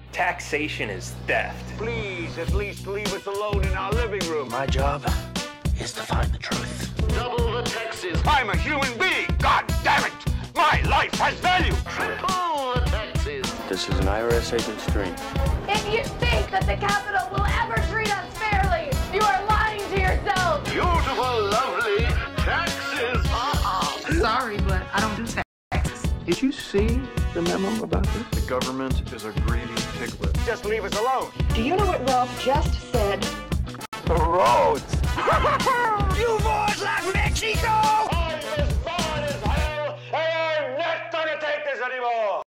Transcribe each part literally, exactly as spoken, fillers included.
Taxation is theft. Please, at least leave us alone in our living room. My job is to find the truth. Double the taxes. I'm a human being. God damn it. My life has value. Triple the taxes. This is an I R S agent's dream. If you think that the Capitol will ever treat us fairly, you are lying to yourself. Beautiful, lovely taxes. Uh-uh. Sorry, but I don't do taxes. Did you see the memo about this? The government is a greedy piglet. Just leave us alone. Do you know what Ralph just said? The roads. You boys like Mexico? I'm as fine as hell, and I'm not gonna take this anymore.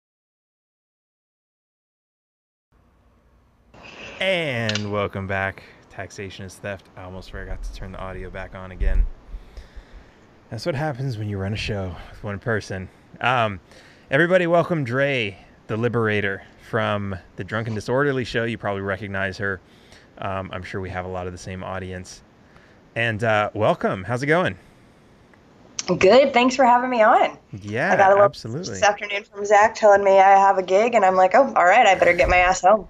And welcome back. Taxation is theft. I almost forgot to turn the audio back on again. That's what happens when you run a show with one person. Um, everybody welcome Dre, the Liberator, from the Drunken Disorderly show. You probably recognize her. Um, I'm sure we have a lot of the same audience. And uh, welcome. How's it going? Good. Thanks for having me on. Yeah, I got a little absolutely. this afternoon from Zach telling me I have a gig, and I'm like, oh, all right, I better get my ass home.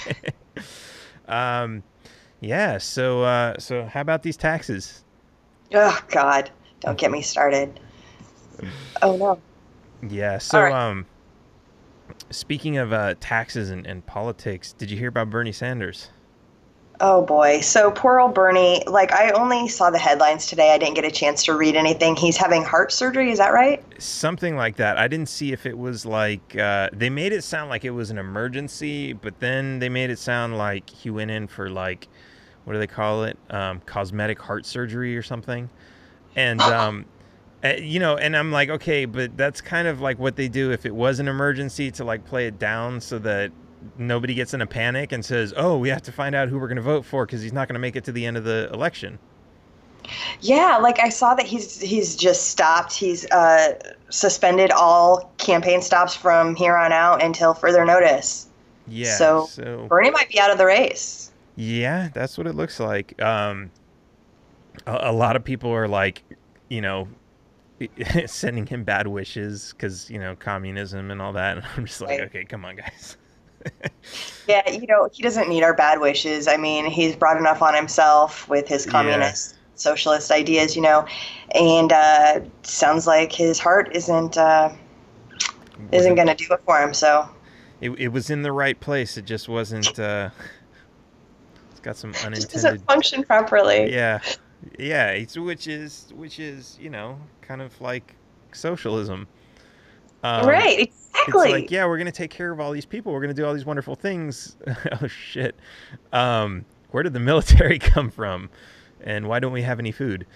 um, yeah. So, uh, so how about these taxes? Oh God, don't get me started. Oh no. Yeah. So, right. um, speaking of uh, taxes and, and politics, did you hear about Bernie Sanders? Oh boy. So poor old Bernie, like I only saw the headlines today. I didn't get a chance to read anything. He's having heart surgery. Is that right? Something like that. I didn't see if it was like, uh, they made it sound like it was an emergency, but then they made it sound like he went in for like, what do they call it? Um, cosmetic heart surgery or something. And, um, uh, you know, and I'm like, okay, but that's kind of like what they do if it was an emergency to like play it down so that nobody gets in a panic and says, oh, we have to find out who we're going to vote for because he's not going to make it to the end of the election. Yeah, like I saw that he's he's just stopped. He's uh, suspended all campaign stops from here on out until further notice. Yeah. So, so Bernie might be out of the race. Yeah, that's what it looks like. Um, a, a lot of people are like, you know, sending him bad wishes because, you know, communism and all that. And I'm just like, Right. okay, come on, guys. Yeah, you know, he doesn't need our bad wishes. I mean, he's brought enough on himself with his communist, socialist ideas, you know, and uh, sounds like his heart isn't uh, isn't going to do it for him. So It, it was in the right place. It just wasn't. Uh, it's got some it just unintended. doesn't function properly. Yeah, yeah. It's which is which is you know kind of like socialism. Um, Right, exactly. It's like, yeah, we're going to take care of all these people. We're going to do all these wonderful things. Oh, shit. Um, where did the military come from? And why don't we have any food?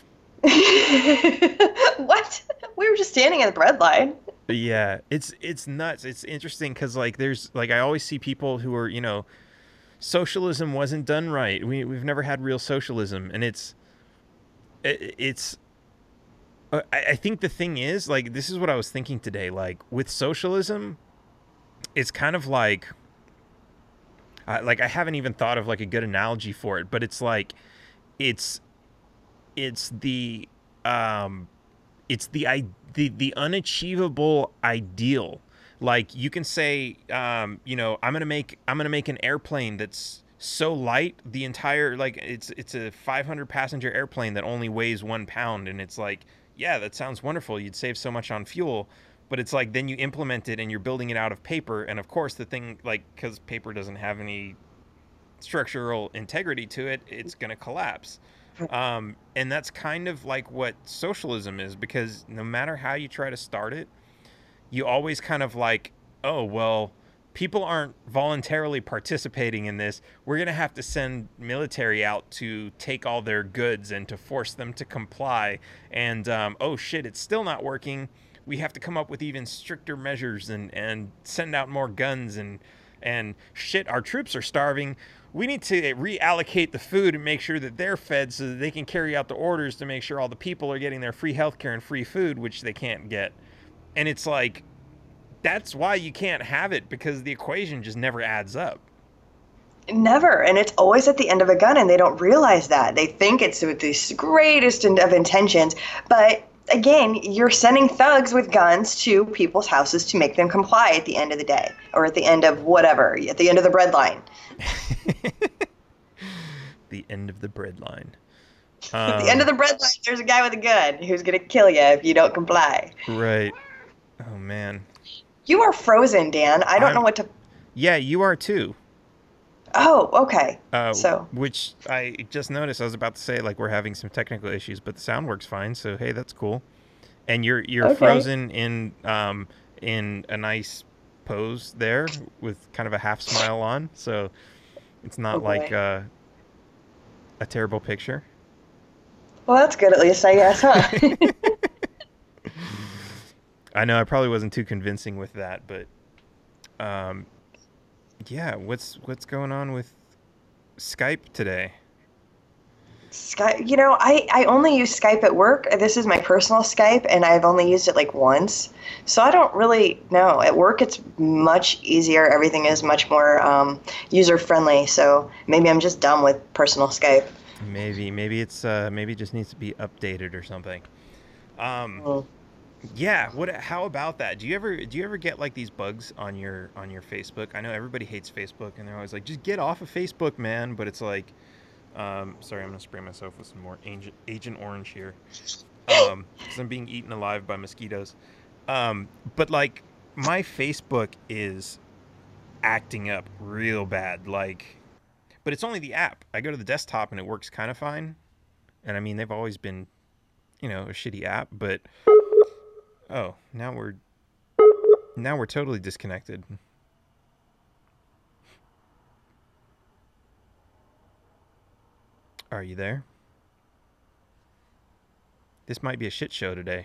What? We were just standing at the bread line. Yeah, it's it's nuts. It's interesting because, like, there's, like, I always see people who are, you know, socialism wasn't done right. We, we've never had real socialism. And it's, it, it's, I, I think the thing is, like, this is what I was thinking today. Like, with socialism, it's kind of like, uh, like, I haven't even thought of, like, a good analogy for it, but it's like, it's, it's the, um, it's the, I, the, the unachievable ideal. Like, you can say, um, you know, I'm going to make, I'm going to make an airplane that's so light, the entire, like, it's, it's a five hundred passenger airplane that only weighs one pound. And it's like, yeah, that sounds wonderful. You'd save so much on fuel, but it's like, then you implement it and you're building it out of paper. And of course the thing, like, cause paper doesn't have any structural integrity to it, it's going to collapse. Um, and that's kind of like what socialism is, because no matter how you try to start it, you always kind of like, oh, well, people aren't voluntarily participating in this. We're going to have to send military out to take all their goods and to force them to comply. And, um, oh shit, it's still not working. We have to come up with even stricter measures and, and send out more guns and, and shit, our troops are starving. We need to reallocate the food and make sure that they're fed so that they can carry out the orders to make sure all the people are getting their free healthcare and free food, which they can't get. And it's like, that's why you can't have it, because the equation just never adds up. Never. And it's always at the end of a gun, and they don't realize that. They think it's with the greatest of intentions. But again, you're sending thugs with guns to people's houses to make them comply at the end of the day, or at the end of whatever, at the end of the bread line. The end of the bread line. At the end of the bread line, there's a guy with a gun who's going to kill you if you don't comply. Right. Oh, man. You are frozen, Dan. I don't I'm, know what to... Yeah, you are too. Oh, okay. Uh, so, Which I just noticed. I was about to say, like, we're having some technical issues, but the sound works fine, so hey, that's cool. And you're you're okay. frozen in um in a nice pose there with kind of a half smile on, so it's not oh like uh, a terrible picture. Well, that's good at least, I guess, huh? I know I probably wasn't too convincing with that, but um, yeah, what's what's going on with Skype today? Skype, you know, I, I only use Skype at work. This is my personal Skype, and I've only used it like once. So I don't really know. At work, it's much easier. Everything is much more um, user-friendly. So maybe I'm just dumb with personal Skype. Maybe, maybe it's uh, maybe it just needs to be updated or something. Um, Mm. yeah. What? How about that? Do you ever do you ever get like these bugs on your on your Facebook? I know everybody hates Facebook, and they're always like, just get off of Facebook, man. But it's like, um, sorry, I'm gonna spray myself with some more Agent, Agent Orange here, um, because I'm being eaten alive by mosquitoes. Um, but like, my Facebook is acting up real bad, like. But it's only the app. I go to the desktop and it works kind of fine. And I mean, they've always been, you know, a shitty app, but oh, now we're now we're totally disconnected. Are you there? This might be a shit show today.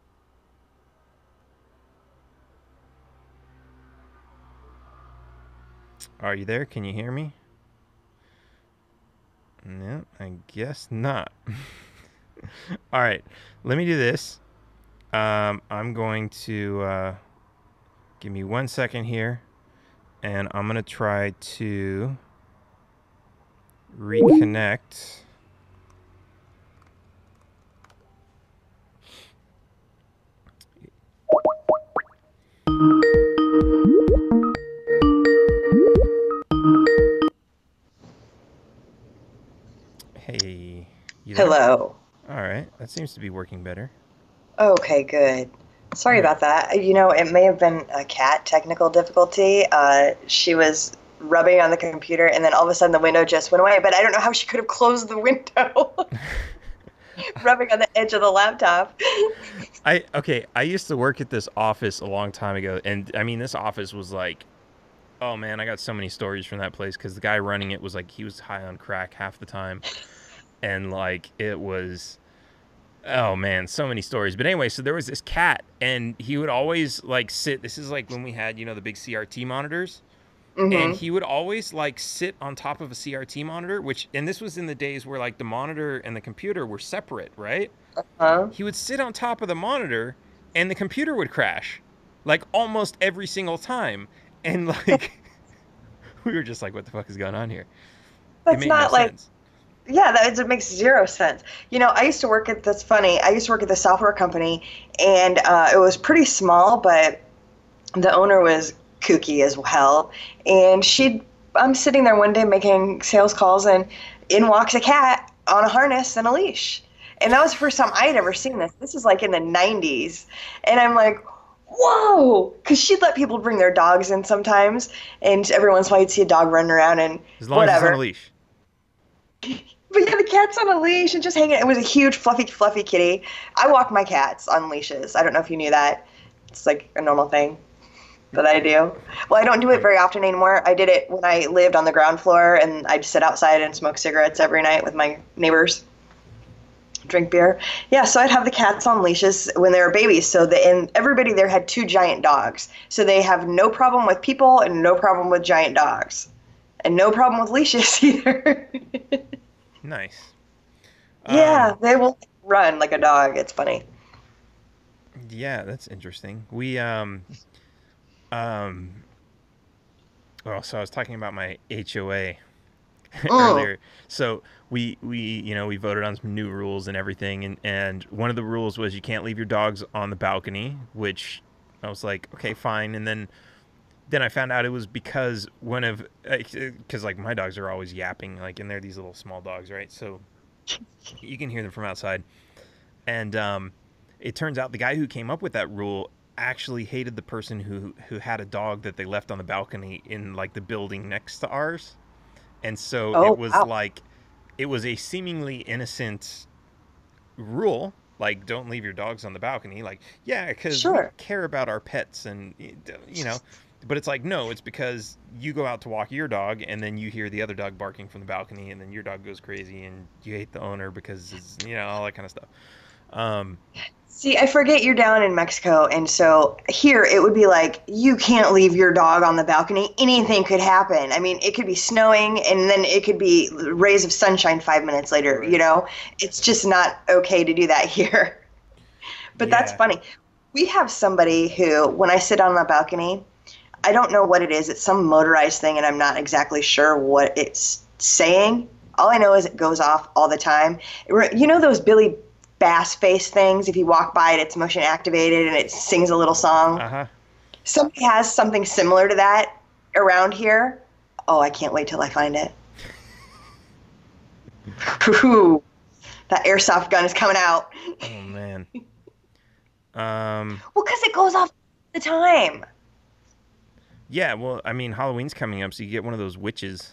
Are you there? Can you hear me? No, I guess not. All right, let me do this. Um, I'm going to uh, give me one second here, and I'm going to try to reconnect. Hey. You there? Hello. All right, that seems to be working better. Okay, good. Sorry about that. You know, it may have been a cat technical difficulty. Uh, she was rubbing on the computer, and then all of a sudden the window just went away, but I don't know how she could have closed the window. Rubbing on the edge of the laptop. I okay, I used to work at this office a long time ago, and I mean, this office was like, oh man, I got so many stories from that place because the guy running it was like, he was high on crack half the time, and like it was, oh man, so many stories. But anyway, so there was this cat, and he would always like sit. This is like when we had, you know, the big C R T monitors. Mm-hmm. And he would always like sit on top of a C R T monitor, which, and this was in the days where like the monitor and the computer were separate, right? Uh-huh. He would sit on top of the monitor and the computer would crash like almost every single time. And like, we were just like, what the fuck is going on here? That's not no like, sense. Yeah, that it makes zero sense. You know, I used to work at, that's funny, I used to work at the software company, and uh, it was pretty small, but the owner was kooky as hell, and she'd I'm sitting there one day making sales calls, and in walks a cat on a harness and a leash, and that was the first time I'd ever seen this. This is like in the nineties, and I'm like, whoa, because she'd let people bring their dogs in sometimes, and every once in a while you'd see a dog running around and as long whatever. as it's on a leash. But yeah, the cat's on a leash and just hanging. It was a huge fluffy fluffy kitty. I walk my cats on leashes. I don't know if you knew that. It's like a normal thing that I do. Well, I don't do it very often anymore. I did it when I lived on the ground floor, and I'd sit outside and smoke cigarettes every night with my neighbors, drink beer. Yeah, so I'd have the cats on leashes when they were babies. So the, and everybody there had two giant dogs. So they have no problem with people and no problem with giant dogs. And no problem with leashes either. Nice. Yeah, um, they will run like a dog. It's funny. Yeah, that's interesting. We, um... Um, well, so I was talking about my H O A, earlier. So we we you know we voted on some new rules and everything, and and one of the rules was you can't leave your dogs on the balcony, which I was like, okay, fine. And then then I found out it was because one of because like my dogs are always yapping, like, and they're these little small dogs, right? So you can hear them from outside, and um, it turns out the guy who came up with that rule actually hated the person who who had a dog that they left on the balcony in like the building next to ours. And so oh, it was wow. like, it was a seemingly innocent rule, like, don't leave your dogs on the balcony. Like, yeah, because Sure. we care about our pets and, you know, but it's like, no, it's because you go out to walk your dog and then you hear the other dog barking from the balcony and then your dog goes crazy and you hate the owner because, it's, you know, all that kind of stuff. Um, See, I forget you're down in Mexico, and so here it would be like, you can't leave your dog on the balcony. Anything could happen. I mean, it could be snowing, and then it could be rays of sunshine five minutes later, you know? It's just not okay to do that here. But Yeah. that's funny. We have somebody who, when I sit on the balcony, I don't know what it is. It's some motorized thing, and I'm not exactly sure what it's saying. All I know is it goes off all the time. You know those Billy Bass face things? If you walk by it, it's motion activated and it sings a little song. uh-huh. Somebody has something similar to that around here. Oh, I can't wait till I find it. Whew. That airsoft gun is coming out. Oh, man. Um, Well, because it goes off all the time. yeah, well, I mean, Halloween's coming up, so you get one of those witches.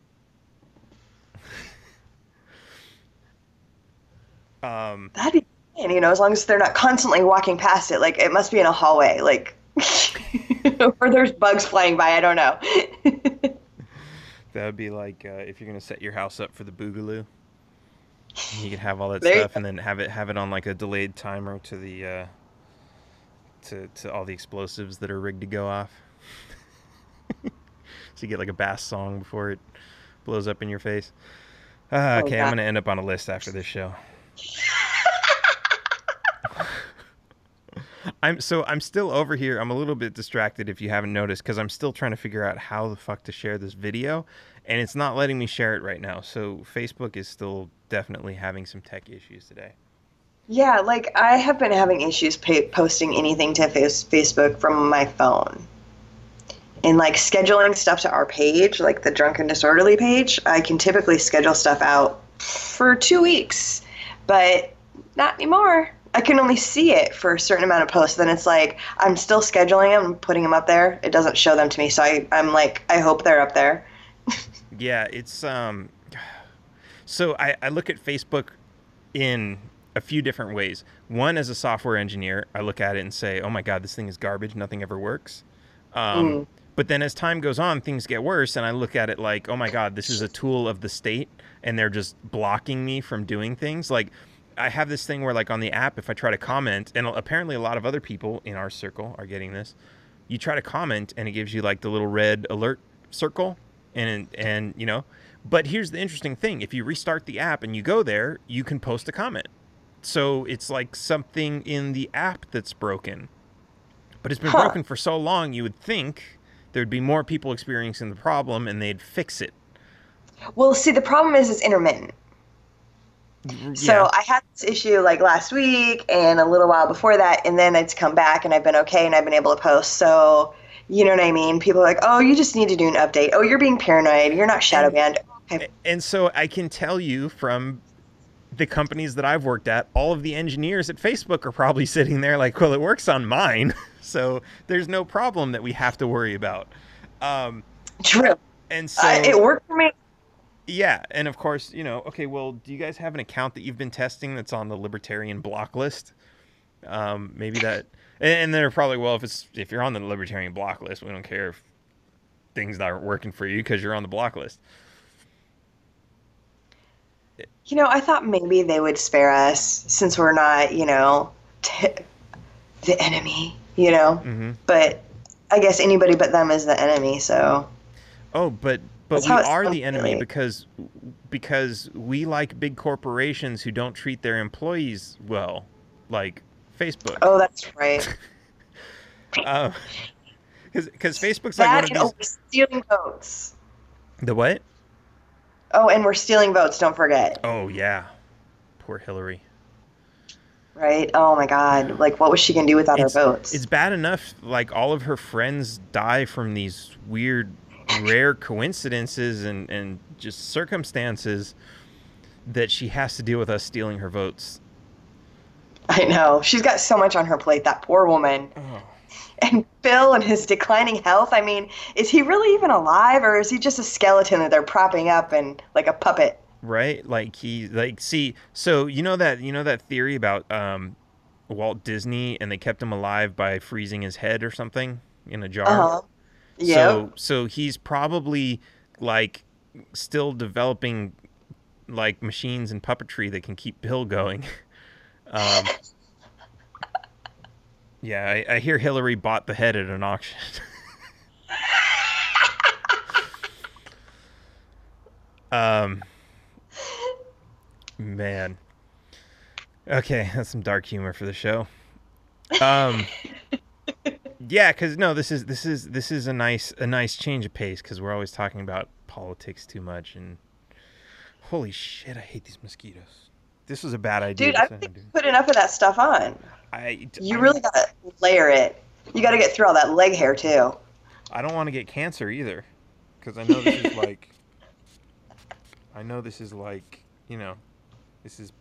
Um, That'd be fine, you know, as long as they're not constantly walking past it. Like, it must be in a hallway, like, or there's bugs flying by. I don't know. that would be like uh, if you're gonna set your house up for the Boogaloo, you could have all that There you stuff and then have it have it on like a delayed timer to the uh, to to all the explosives that are rigged to go off. So you get like a bass song before it blows up in your face. Uh, Oh, okay, I'm God. gonna end up on a list after this show. I'm so I'm still over here. I'm a little bit distracted if you haven't noticed because I'm still trying to figure out how the fuck to share this video, and it's not letting me share it right now. So Facebook is still definitely having some tech issues today. Yeah, like, I have been having issues pa- posting anything to face- Facebook from my phone. And, like, scheduling stuff to our page, like the Drunk and Disorderly page, I can typically schedule stuff out for two weeks. But not anymore. I can only see it for a certain amount of posts. Then it's like, I'm still scheduling them and putting them up there. It doesn't show them to me. So I, I'm like, I hope they're up there. Yeah, it's um. So I, I look at Facebook in a few different ways. One, as a software engineer, I look at it and say, "Oh my God, this thing is garbage. Nothing ever works." Um, Mm. But then as time goes on, things get worse, and I look at it like, "Oh my God, this is a tool of the state, and they're just blocking me from doing things." Like, I have this thing where, like, on the app, if I try to comment, and apparently a lot of other people in our circle are getting this, you try to comment, and it gives you like the little red alert circle, and and you know. But here's the interesting thing: if you restart the app and you go there, you can post a comment. So it's like something in the app that's broken. But it's been Huh. broken for so long, you would think there'd be more people experiencing the problem and they'd fix it. Well, see, the problem is it's intermittent. So Yeah. I had this issue like last week and a little while before that, and then it's come back and I've been okay and I've been able to post. So, you know what I mean? People are like, oh, you just need to do an update. Oh, you're being paranoid. You're not shadow banned. Okay. And so I can tell you from the companies that I've worked at, all of the engineers at Facebook are probably sitting there like, well, it works on mine. So there's no problem that we have to worry about. Um, True. and so, Uh, it worked for me. yeah. And of course, you know, okay, well, do you guys have an account that you've been testing that's on the libertarian block list? Um, maybe that, and, and they're probably, well, if it's, if you're on the libertarian block list, we don't care if things aren't working for you because you're on the block list. You know, I thought maybe they would spare us since we're not, you know, t- the enemy, you know? Mm-hmm. But I guess anybody but them is the enemy, so. Oh, but but That's we how it are sounds the to enemy me. because because we like big corporations who don't treat their employees well, like Facebook. Oh, that's right. Uh, because Facebook's like one That of and these. over stealing votes. The what? Oh, and we're stealing votes, don't forget. Oh yeah, poor Hillary. Right? Oh my God. Like, what was she going to do without It's our votes? it's bad enough like all of her friends die from these weird, rare coincidences and and just circumstances that she has to deal with us stealing her votes. I know. She's got so much on her plate, that poor woman. Oh. And Bill and his declining health. I mean, is he really even alive, or is he just a skeleton that they're propping up and like a puppet? Right? Like he like see so you know that you know that theory about um Walt Disney and they kept him alive by freezing his head or something in a jar. Uh-huh. Yeah. So so he's probably like still developing like machines and puppetry that can keep Bill going. Um Yeah, I, I hear Hillary bought the head at an auction. um Man. Okay, that's some dark humor for the show. Um, yeah, because no, this is this is this is a nice a nice change of pace because we're always talking about politics too much and holy shit, I hate these mosquitoes. This was a bad idea. Dude, I don't think you put enough of that stuff on. I You I, really gotta layer it. You gotta get through all that leg hair too. I don't want to get cancer either because I know this is like I know this is like you know. This is.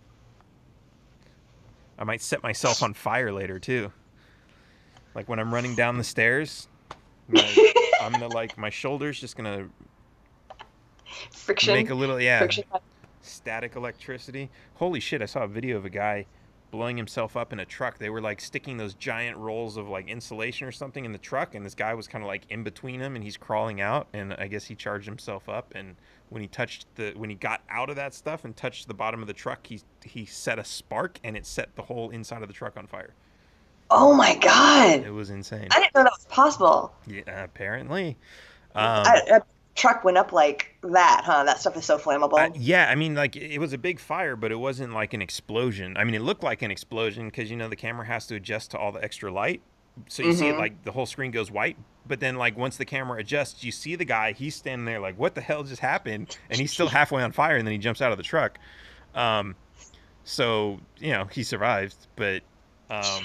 I might set myself on fire later too. Like when I'm running down the stairs, my, I'm gonna like my shoulders just gonna Friction. make a little yeah Friction. static electricity. Holy shit! I saw a video of a guy blowing himself up in a truck. They were like sticking those giant rolls of like insulation or something in the truck, and this guy was kind of like in between them, and he's crawling out. And I guess he charged himself up, and when he touched the when he got out of that stuff and touched the bottom of the truck, he he set a spark, and it set the whole inside of the truck on fire. Oh my God. It was insane. I didn't know that was possible. Yeah, apparently. Um, I, a truck went up like that, huh? That stuff is so flammable. Uh, yeah, I mean, like, it was a big fire, but it wasn't like an explosion. I mean, it looked like an explosion because, you know, the camera has to adjust to all the extra light. So you see it, like, the whole screen goes white. But then, like, once the camera adjusts, you see the guy, he's standing there like, what the hell just happened? And he's still halfway on fire, and then he jumps out of the truck. Um, so, you know, he survived. But, um,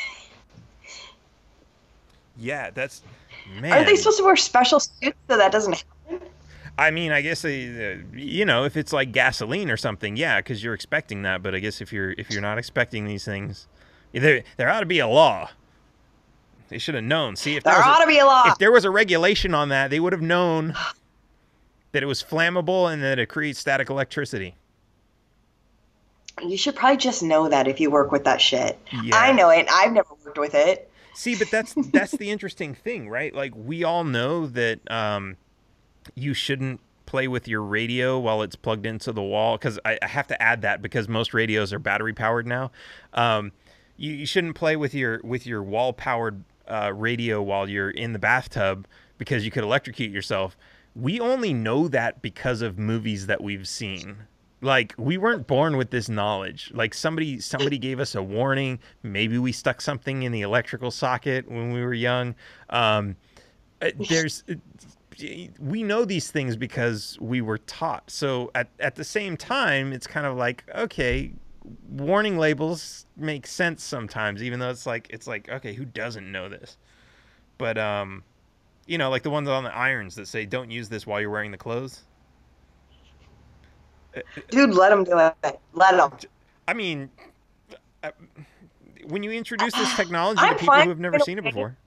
yeah, that's, man. Are they supposed to wear special suits so that doesn't happen? I mean, I guess they, uh, you know, if it's like gasoline or something, yeah, because you're expecting that. But I guess if you're if you're not expecting these things, there there ought to be a law. They should have known. See, if there, There was ought a, to be a law. if there was a regulation on that, they would have known that it was flammable and that it creates static electricity. You should probably just know that if you work with that shit. Yeah. I know it. I've never worked with it. See, but that's that's the interesting thing, right? Like we all know that um, you shouldn't play with your radio while it's plugged into the wall, because I, I have to add that because most radios are battery powered now. Um, you, you shouldn't play with your with your wall powered uh, radio while you're in the bathtub because you could electrocute yourself. We only know that because of movies that we've seen. Like, we weren't born with this knowledge. Like, somebody somebody gave us a warning. Maybe we stuck something in the electrical socket when we were young. Um, there's, we know these things because we were taught. So at, at the same time, it's kind of like, okay, warning labels make sense sometimes, even though it's like, it's like, okay, who doesn't know this? But, um, you know, like the ones on the irons that say, don't use this while you're wearing the clothes. Dude, let them do it. Let them. I mean, uh, when you introduce this technology I'm to people fine who have never with seen it it. before.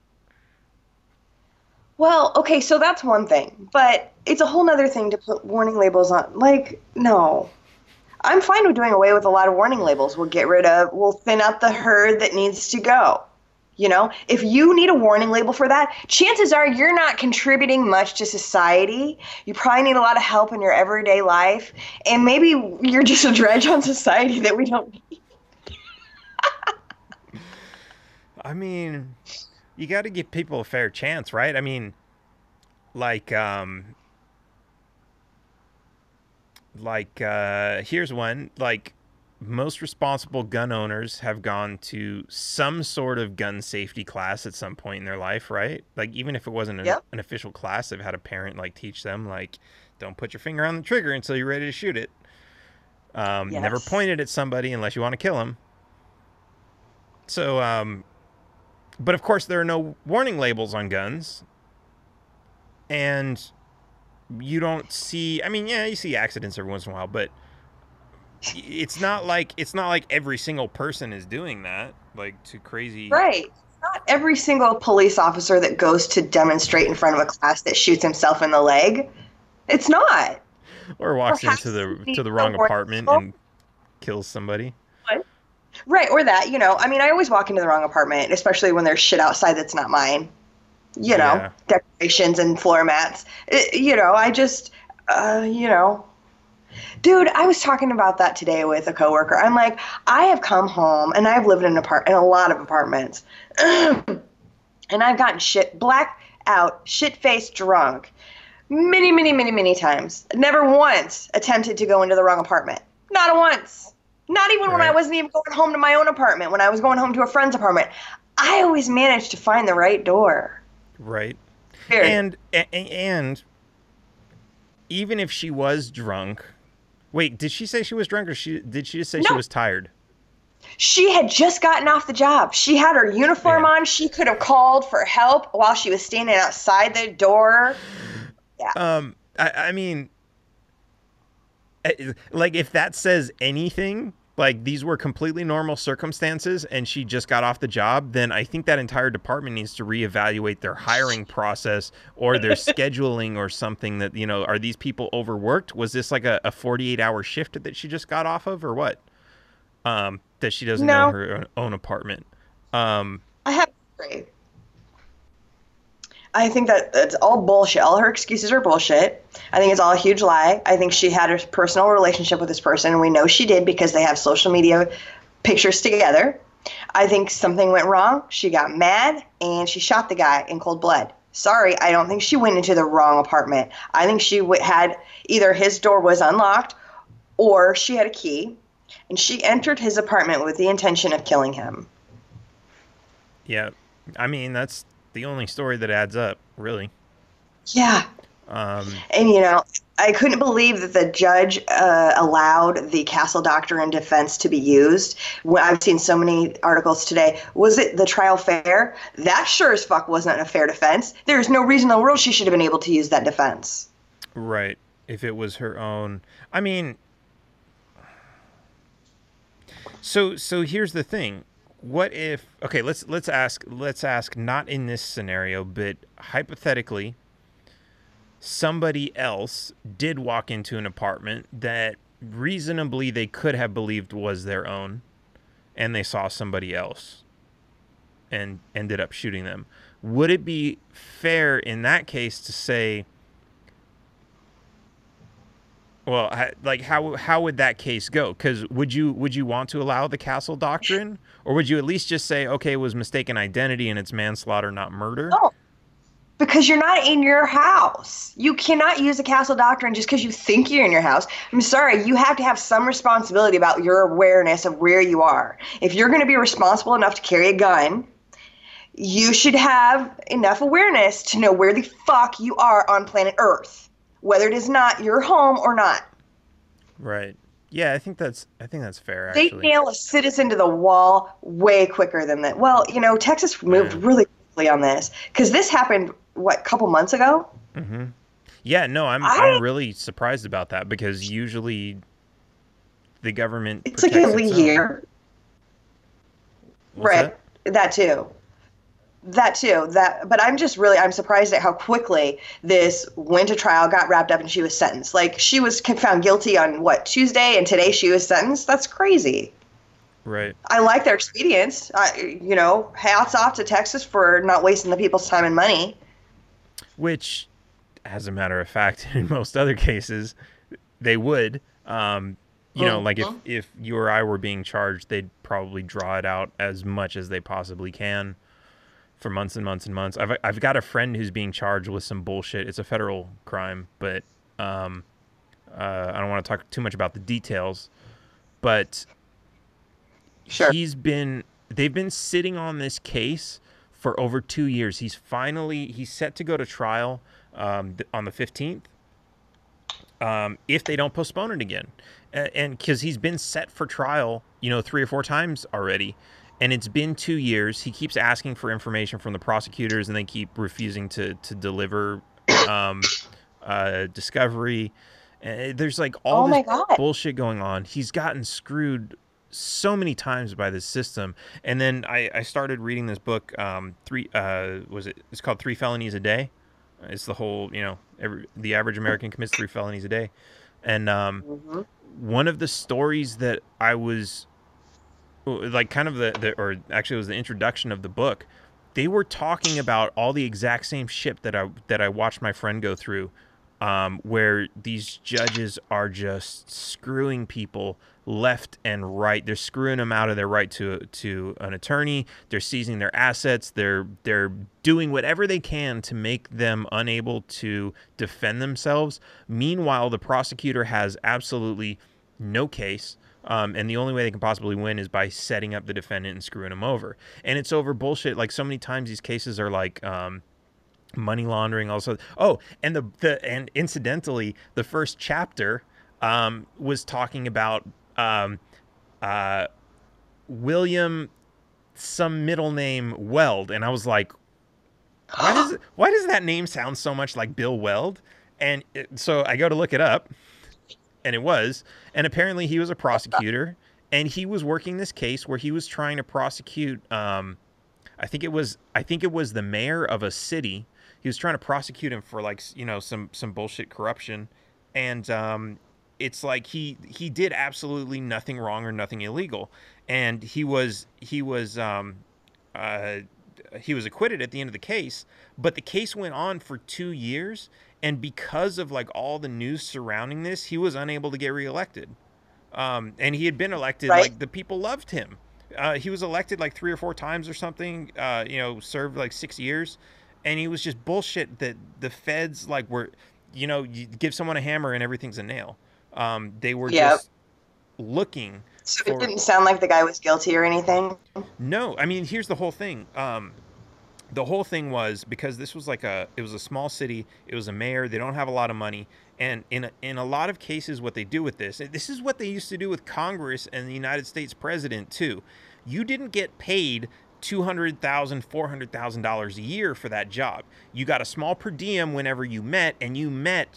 Well, okay, so that's one thing. But it's a whole nother thing to put warning labels on. Like, no. I'm fine with doing away with a lot of warning labels. We'll get rid of, we'll thin out the herd that needs to go. You know, if you need a warning label for that, chances are you're not contributing much to society. You probably need a lot of help in your everyday life. And maybe you're just a dredge on society that we don't need. I mean, you got to give people a fair chance, right? I mean, like, um, like, uh, here's one, like, most responsible gun owners have gone to some sort of gun safety class at some point in their life, right? Like, even if it wasn't an, Yep. an official class, they've had a parent like teach them, like, don't put your finger on the trigger until you're ready to shoot it. Um, Yes. Never point it at somebody unless you want to kill them. So, um, but of course, there are no warning labels on guns. And you don't see, I mean, yeah, you see accidents every once in a while, but it's not like it's not like every single person is doing that, like, to crazy. Right. Not every single police officer that goes to demonstrate in front of a class that shoots himself in the leg. It's not. Or walks Perhaps into you the need to the a wrong warning apartment label. and kills somebody. Right, or that, you know, I mean, I always walk into the wrong apartment, especially when there's shit outside that's not mine. You know, Yeah. decorations and floor mats. It, you know, I just, uh, you know. Dude, I was talking about that today with a coworker. I'm like, I have come home, and I've lived in an apart- in a lot of apartments, and I've gotten shit, blacked out, shit-faced drunk, many, many, many, many times. Never once attempted to go into the wrong apartment. Not once. Not even when I Right. wasn't even going home to my own apartment, when I was going home to a friend's apartment. I always managed to find the right door. Right. Period. And a- and even if she was drunk, wait, did she say she was drunk, or she did she just say she No. was tired? She had just gotten off the job. She had her uniform Yeah. on. She could have called for help while she was standing outside the door. Um, I, I mean, eh, like, if that says anything, like, these were completely normal circumstances and she just got off the job, then I think that entire department needs to reevaluate their hiring process or their scheduling or something. That, you know, are these people overworked? Was this like a, a forty-eight hour shift that she just got off of, or what? Um, that she doesn't know No. her own apartment. Um, I have to agree. I think that it's all bullshit. All her excuses are bullshit. I think it's all a huge lie. I think she had a personal relationship with this person, and we know she did because they have social media pictures together. I think something went wrong. She got mad, and she shot the guy in cold blood. Sorry, I don't think she went into the wrong apartment. I think she w- had either his door was unlocked or she had a key, and she entered his apartment with the intention of killing him. yeah, I mean, that's the only story that adds up, really. Yeah. Um, And, you know, I couldn't believe that the judge uh, allowed the Castle Doctrine defense to be used. When I've seen so many articles today. Was it the trial fair? That sure as fuck wasn't a fair defense. There's no reason in the world she should have been able to use that defense. Right. If it was her own. I mean, so so here's the thing. What if, okay, let's let's ask let's ask not in this scenario, but hypothetically, somebody else did walk into an apartment that reasonably they could have believed was their own, and they saw somebody else and ended up shooting them. Would it be fair in that case to say, well, I- like, how how would that case go? Because would you would you want to allow the Castle Doctrine, or would you at least just say, okay, it was mistaken identity and it's manslaughter, not murder? No. Because you're not in your house. You cannot use the Castle Doctrine just because you think you're in your house. I'm sorry, you have to have some responsibility about your awareness of where you are. If you're going to be responsible enough to carry a gun, you should have enough awareness to know where the fuck you are on planet Earth, whether it is not your home or not. Right. Yeah, I think that's I think that's fair. They Actually, nail a citizen to the wall way quicker than that. Well, you know, Texas moved Yeah. really quickly on this because this happened, what, a couple months ago? Mm-hmm. Yeah, no, I'm I- I'm really surprised about that, because usually the government It's like protects every its own. year. What's Right. that? That too. That too. That, but I'm just really, I'm surprised at how quickly this went to trial, got wrapped up, and she was sentenced. Like, she was found guilty on, what, Tuesday, and today she was sentenced? That's crazy. Right. I like their expedience. I, you know, hats off to Texas for not wasting the people's time and money. Which, as a matter of fact, in most other cases, they would. Um, you know, like if, Mhm. if you or I were being charged, they'd probably draw it out as much as they possibly can for months and months and months. I've I've got a friend who's being charged with some bullshit. It's a federal crime, but um, uh, I don't want to talk too much about the details. But Sure. he's been they've been sitting on this case for over two years. He's finally he's set to go to trial um, on the fifteenth. Um, if they don't postpone it again, and because he's been set for trial, you know, three or four times already, and it's been two years. He keeps asking for information from the prosecutors, and they keep refusing to to deliver um, uh, discovery. Uh, there's like all Oh my this God. bullshit going on. He's gotten screwed so many times by this system. And then I, I started reading this book. Um, three uh, was it? It's called Three Felonies a Day. It's the whole, you know, every, the average American commits three felonies a day. And um, Mm-hmm. one of the stories that I was like kind of the, the, or actually it was the introduction of the book. They were talking about all the exact same shit that I, that I watched my friend go through, um, where these judges are just screwing people left and right. They're screwing them out of their right to to an attorney. They're seizing their assets. They're they're doing whatever they can to make them unable to defend themselves. Meanwhile, the prosecutor has absolutely no case. Um, and the only way they can possibly win is by setting up the defendant and screwing him over. And it's over bullshit. Like so many times these cases are like um, money laundering. Also, oh, and the the and incidentally, the first chapter um, was talking about um, uh, William, some middle name Weld, and I was like, why does it, why does that name sound so much like Bill Weld? And it, so I go to look it up. And it was, and apparently he was a prosecutor, and he was working this case where he was trying to prosecute. Um, I think it was, I think it was the mayor of a city. He was trying to prosecute him for like, you know, some some bullshit corruption, and um, it's like he he did absolutely nothing wrong or nothing illegal, and he was he was um, uh, he was acquitted at the end of the case, but the case went on for two years. And because of like all the news surrounding this, he was unable to get reelected. Um, and he had been elected, Right. like the people loved him. Uh, he was elected like three or four times or something, uh, you know, served like six years. And he was just bullshit that the feds like were, you know, you give someone a hammer and everything's a nail. Um, they were Yep. just looking So for... it didn't sound like the guy was guilty or anything. No, I mean, here's the whole thing. Um, the whole thing was because this was like a, it was a small city. It was a mayor. They don't have a lot of money. And in a, in a lot of cases, what they do with this, this is what they used to do with Congress and the United States president too. You didn't get paid two hundred thousand dollars, four hundred thousand dollars a year for that job. You got a small per diem whenever you met, and you met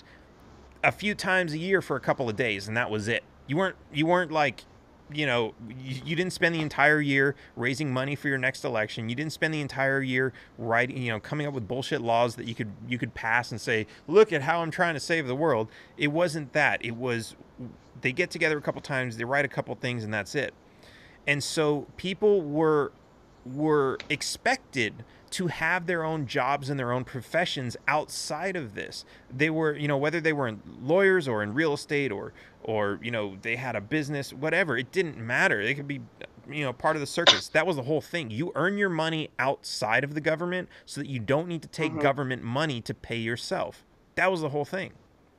a few times a year for a couple of days, and that was it. You weren't, you weren't like, you know, you, you didn't spend the entire year raising money for your next election. You didn't spend the entire year writing, you know, coming up with bullshit laws that you could you could pass and say, look at how I'm trying to save the world. It wasn't that. It was they get together a couple times, they write a couple things, and that's it. And so people were were expected to have their own jobs and their own professions outside of this. They were, you know, whether they were in lawyers or in real estate or, or, you know, they had a business, whatever, it didn't matter. They could be, you know, part of the circus. That was the whole thing. You earn your money outside of the government so that you don't need to take Mhm. government money to pay yourself. That was the whole thing.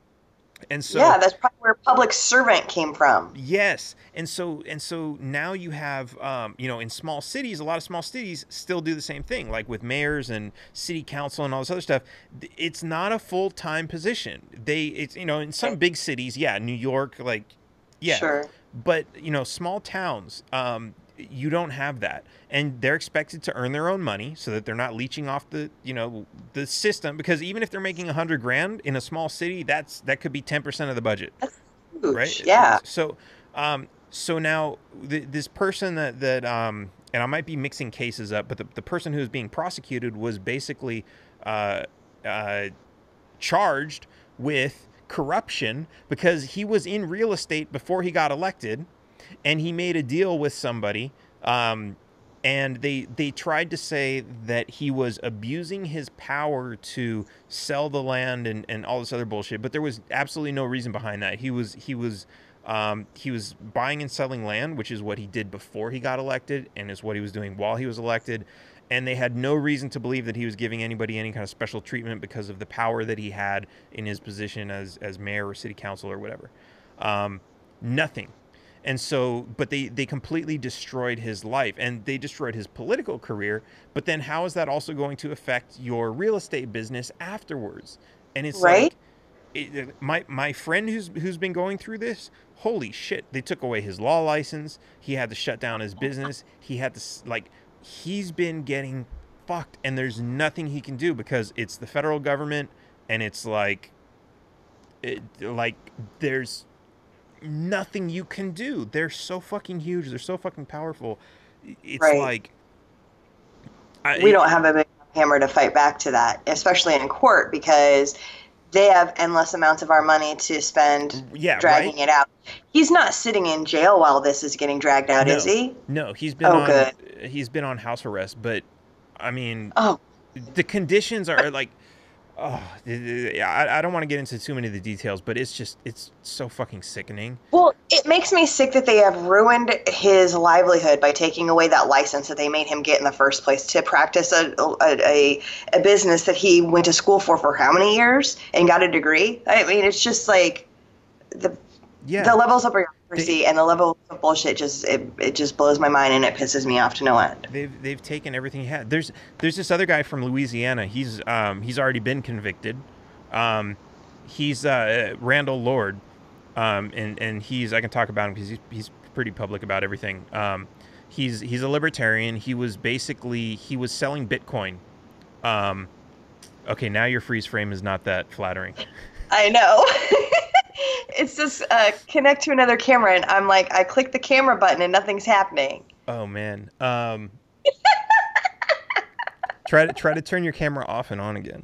And so, yeah, that's probably where public servant came from. yes, and so and so now you have, um, you know, in small cities, a lot of small cities still do the same thing, like with mayors and city council and all this other stuff. It's not a full time position. They, it's you know, in some big cities, yeah, New York, like, yeah, Sure. but you know, small towns, um, you don't have that, and they're expected to earn their own money so that they're not leeching off the, you know, the system. Because even if they're making a hundred grand in a small city, that's that could be ten percent of the budget. Huge. Right. Yeah. So, um, so now th- this person that, that, um, and I might be mixing cases up, but the, the person who was being prosecuted was basically, uh, uh, charged with corruption because he was in real estate before he got elected, and he made a deal with somebody, um, and they they tried to say that he was abusing his power to sell the land and, and all this other bullshit, but there was absolutely no reason behind that. He was he was um, he was buying and selling land, which is what he did before he got elected, and is what he was doing while he was elected. And they had no reason to believe that he was giving anybody any kind of special treatment because of the power that he had in his position as as mayor or city council or whatever. Um, nothing. And so, but they, they completely destroyed his life and they destroyed his political career. But then how is that also going to affect your real estate business afterwards? And it's Right? like, it, my, my friend who's, who's been going through this, holy shit, they took away his law license. He had to shut down his business. He had to, like, he's been getting fucked and there's nothing he can do because it's the federal government and it's like, it, like there's nothing you can do. They're so fucking huge. They're so fucking powerful. It's Right. like I, We don't have a big hammer to fight back to that, especially in court, because they have endless amounts of our money to spend Yeah, dragging right? it out. He's not sitting in jail while this is getting dragged out, no, is he? no. He's been Oh, on. good. He's been on house arrest, but I mean, Oh, the conditions are like, oh, I, I don't want to get into too many of the details, but it's just it's so fucking sickening. well, it makes me sick that they have ruined his livelihood by taking away that license that they made him get in the first place to practice a a, a, a business that he went to school for for how many years and got a degree. I mean, it's just like the Yeah, the levels of bureaucracy and the level of bullshit just it, it just blows my mind and it pisses me off to no end. They've they've taken everything he had. There's there's this other guy from Louisiana. He's um he's already been convicted. Um, he's uh Randall Lord. Um, and and he's I can talk about him because he's he's pretty public about everything. Um, he's he's a libertarian. He was basically he was selling Bitcoin. Um, okay, now your freeze frame is not that flattering. I know. It's just uh, connect to another camera, and I'm like, I click the camera button, and nothing's happening. Oh man. Um, try to try to turn your camera off and on again.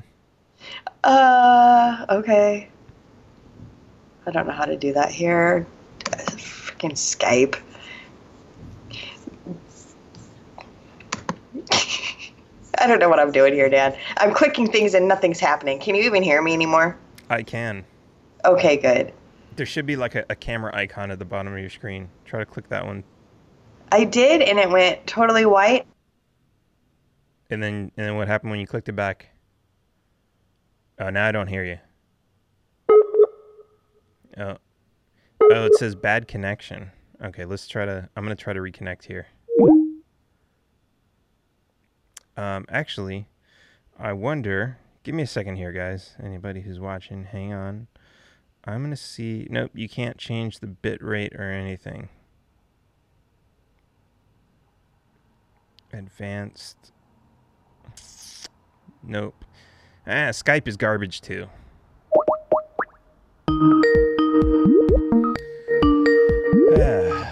Uh, okay. I don't know how to do that here. Uh, Freaking Skype. I don't know what I'm doing here, Dan. I'm clicking things and nothing's happening. Can you even hear me anymore? I can. Okay, good. There should be like a, a camera icon at the bottom of your screen. Try to click that one, I did, and it went totally white. and then and then what happened when you clicked it back? Oh, now I don't hear you. Oh, oh, it says bad connection. Okay, let's try to. I'm gonna try to reconnect here. Um, actually, I wonder. Give me a second here, guys. Anybody who's watching, hang on. I'm gonna see. Nope, you can't change the bit rate or anything. Advanced. Nope. Ah, Skype is garbage too. Ah.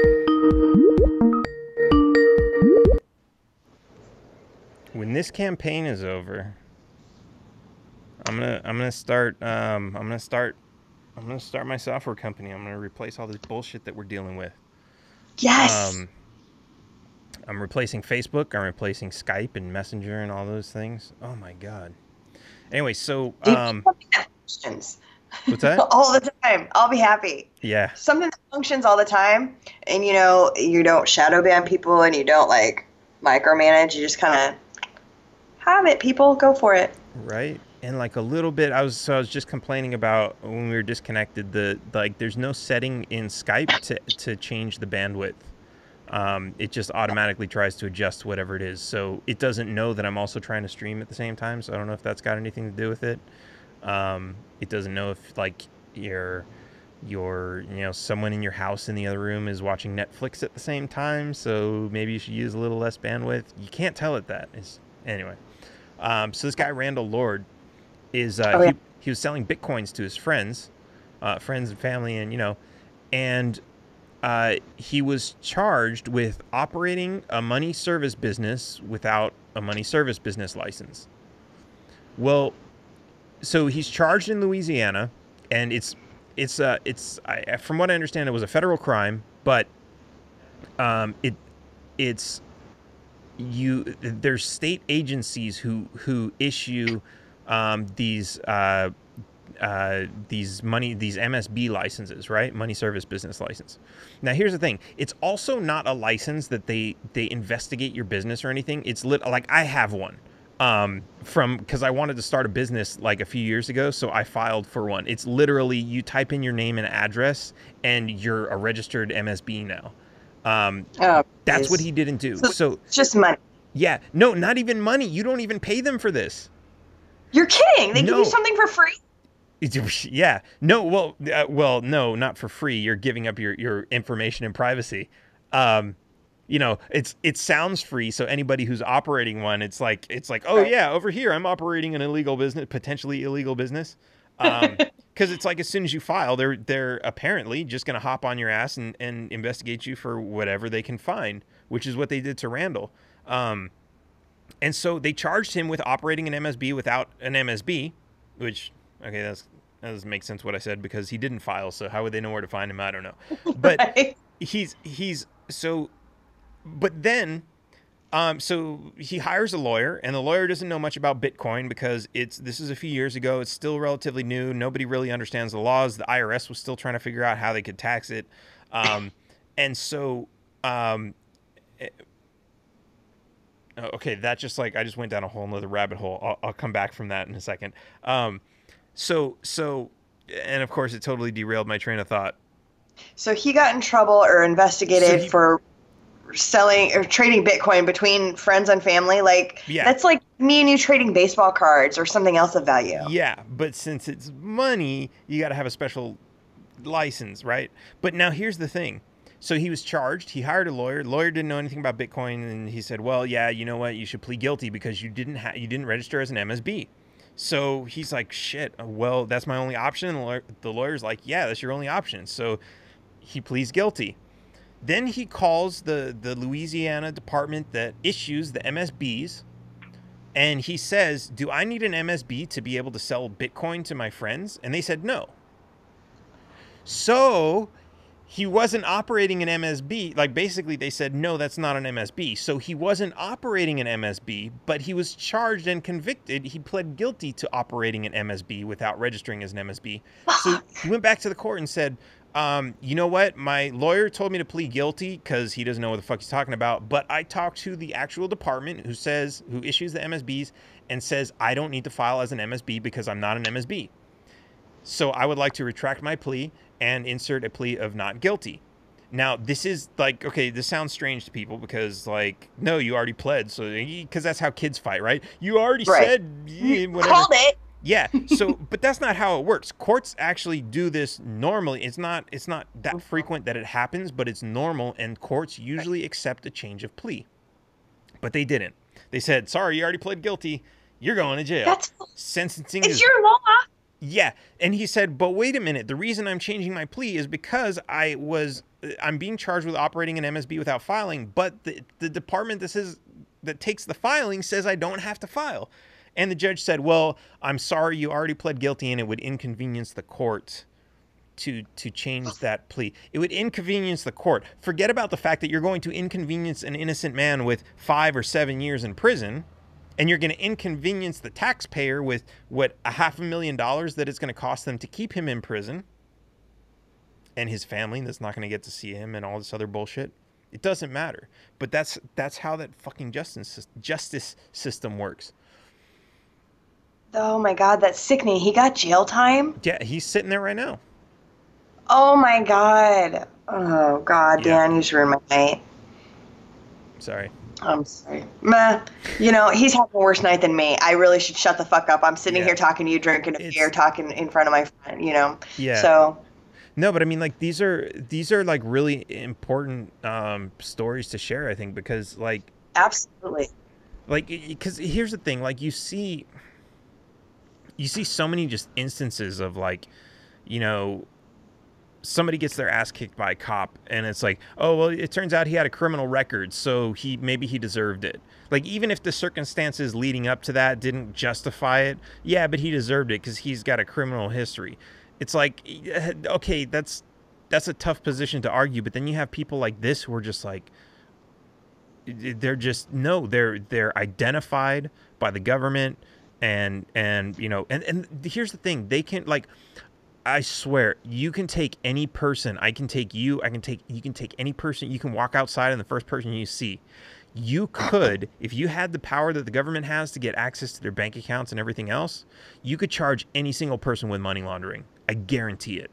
When this campaign is over, I'm gonna I'm gonna start um I'm gonna start I'm gonna start my software company. I'm gonna replace all this bullshit that we're dealing with. Yes. Um, I'm replacing Facebook. I'm replacing Skype and Messenger and all those things. Oh my god. Anyway, so Dude, um, something that functions what's that? all the time. I'll be happy. Yeah, Something that functions all the time, and you know, you don't shadow ban people, and you don't like micromanage. You just kind of have it. People go for it. right. And like a little bit, I was so I was just complaining about when we were disconnected. The like, there's no setting in Skype to to change the bandwidth. Um, it just automatically tries to adjust whatever it is. So it doesn't know that I'm also trying to stream at the same time. So I don't know if that's got anything to do with it. Um, it doesn't know if like your your you know someone in your house in the other room is watching Netflix at the same time. So maybe you should use a little less bandwidth. You can't tell it that. It's, anyway. Um, so this guy Randall Lord is uh, Oh, yeah. he, he was selling Bitcoins to his friends, uh, friends and family, and you know, and uh, he was charged with operating a money service business without a money service business license. Well, so he's charged in Louisiana, and it's it's uh it's I, from what I understand, it was a federal crime, but um it it's you there's state agencies who who issue um these uh uh, these money, these M S B licenses, right? Money service business license. Now, here's the thing. It's also not a license that they, they investigate your business or anything. It's lit, like I have one. Um, from because I wanted to start a business like a few years ago, so I filed for one. It's literally you type in your name and address, and you're a registered M S B now. Um, Oh, that's geez. what he didn't do. So So it's just money. yeah, no, not even money. You don't even pay them for this. You're kidding. They give No. you something for free? It's- Yeah, no, well, uh, well, no, not for free. You're giving up your, your information and privacy. Um, you know, it's it sounds free. So anybody who's operating one, it's like it's like, oh Right. yeah, over here I'm operating an illegal business, potentially illegal business. Um, because it's like as soon as you file, they're they're apparently just gonna hop on your ass and, and investigate you for whatever they can find, which is what they did to Randall. Um, and so they charged him with operating an M S B without an M S B, which okay, that's that doesn't make sense what I said because he didn't file. So how would they know where to find him? I don't know. But Right. he's he's so, but then. Um, so he hires a lawyer, and the lawyer doesn't know much about Bitcoin because it's this is a few years ago. It's still relatively new. Nobody really understands the laws. The I R S was still trying to figure out how they could tax it, um, and so um, it- oh, okay, that just like I just went down a whole nother rabbit hole. I'll, I'll come back from that in a second. Um, so so, and of course, it totally derailed my train of thought. So he got in trouble or investigated So he- for selling or trading Bitcoin between friends and family. Like, Yeah. that's like me and you trading baseball cards or something else of value. Yeah, but since it's money, you got to have a special license, right? But now here's the thing. So he was charged. He hired a lawyer. The lawyer didn't know anything about Bitcoin, and he said, "Well, yeah, you know what? You should plead guilty because you didn't ha- you didn't register as an M S B." So he's like, "Shit. Well, that's my only option." And the, lawyer, the lawyer's like, "Yeah, that's your only option." So he pleads guilty. Then he calls the the Louisiana department that issues the M S Bs. And he says, "Do I need an M S B to be able to sell Bitcoin to my friends?" And they said no. So he wasn't operating an M S B. Like basically they said, no, that's not an M S B. So he wasn't operating an M S B, but he was charged and convicted. He pled guilty to operating an M S B without registering as an M S B. So he went back to the court and said, um, you know what? My lawyer told me to plead guilty because he doesn't know what the fuck he's talking about. But I talked to the actual department who says, who issues the M S Bs and says, I don't need to file as an M S B because I'm not an M S B. So I would like to retract my plea and insert a plea of not guilty. Now, this is like, okay, this sounds strange to people because like, no, you already pled. So, because that's how kids fight, right? You already Right. said eh, whatever. Called it. Yeah. So, but that's not how it works. Courts actually do this normally. It's not, it's not that frequent that it happens, but it's normal. And courts usually accept a change of plea, but they didn't. They said, sorry, you already pled guilty. You're going to jail. That's Sentencing it's is your law. yeah. And he said, but wait a minute. The reason I'm changing my plea is because I was, I'm being charged with operating an M S B without filing, but the, the department that says, that takes the filing says I don't have to file. And the judge said, well, I'm sorry, you already pled guilty and it would inconvenience the court to, to change that plea. It would inconvenience the court. Forget about the fact that you're going to inconvenience an innocent man with five or seven years in prison. And you're going to inconvenience the taxpayer with, what, a half a million dollars that it's going to cost them to keep him in prison. And his family that's not going to get to see him and all this other bullshit. It doesn't matter. But that's that's how that fucking justice justice system works. Oh my God, that's sickening. He got jail time? Yeah, he's sitting there right now. Oh my God. Oh God, Yeah. Dan, you just ruined my night. Sorry. I'm sorry. Meh. You know, he's having a worse night than me. I really should shut the fuck up. I'm sitting Yeah. here talking to you, drinking a It's- beer, talking in front of my friend, you know? Yeah. So, No, but I mean, like these are these are like really important um, stories to share. I think because like absolutely. like because here's the thing, like you see you see so many just instances of like, you know, somebody gets their ass kicked by a cop and it's like, oh, well, it turns out he had a criminal record, so he maybe he deserved it. Like, even if the circumstances leading up to that didn't justify it, yeah, but he deserved it because he's got a criminal history. It's like, okay, that's that's a tough position to argue, but then you have people like this who are just like, they're just, no, they're they're identified by the government, and and you know, and and here's the thing, they can, like, I swear, you can take any person. I can take you. I can take, you can take any person. You can walk outside and the first person you see, you could, if you had the power that the government has to get access to their bank accounts and everything else, you could charge any single person with money laundering. I guarantee it.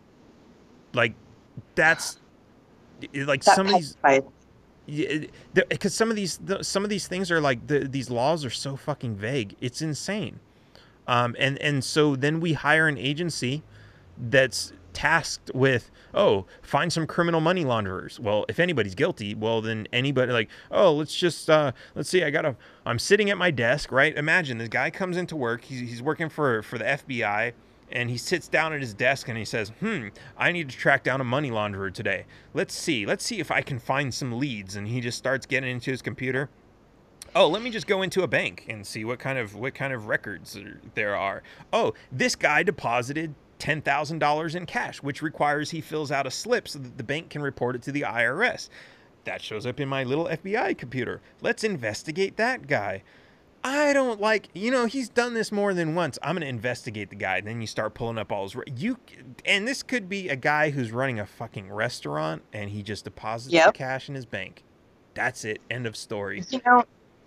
Like, that's like That some of these, petrified. because some of these some of these things are like the, these laws are so fucking vague. It's insane. Um, and and so then we hire an agency that's tasked with, oh, find some criminal money launderers. Well, if anybody's guilty, well, then anybody, like, oh, let's just uh let's see, I gotta I'm sitting at my desk, right? Imagine this guy comes into work, he's, he's working for for the F B I, and he sits down at his desk and he says, hmm I need to track down a money launderer today. Let's see let's see if I can find some leads. And he just starts getting into his computer. Oh, let me just go into a bank and see what kind of what kind of records there are. Oh, this guy deposited ten thousand dollars in cash, which requires he fills out a slip so that the bank can report it to the I R S. That shows up in my little F B I computer. Let's investigate that guy. I don't like, you know, he's done this more than once. I'm going to investigate the guy. And then you start pulling up all his, you, and this could be a guy who's running a fucking restaurant and he just deposits Yep. the cash in his bank. That's it. End of story. You know,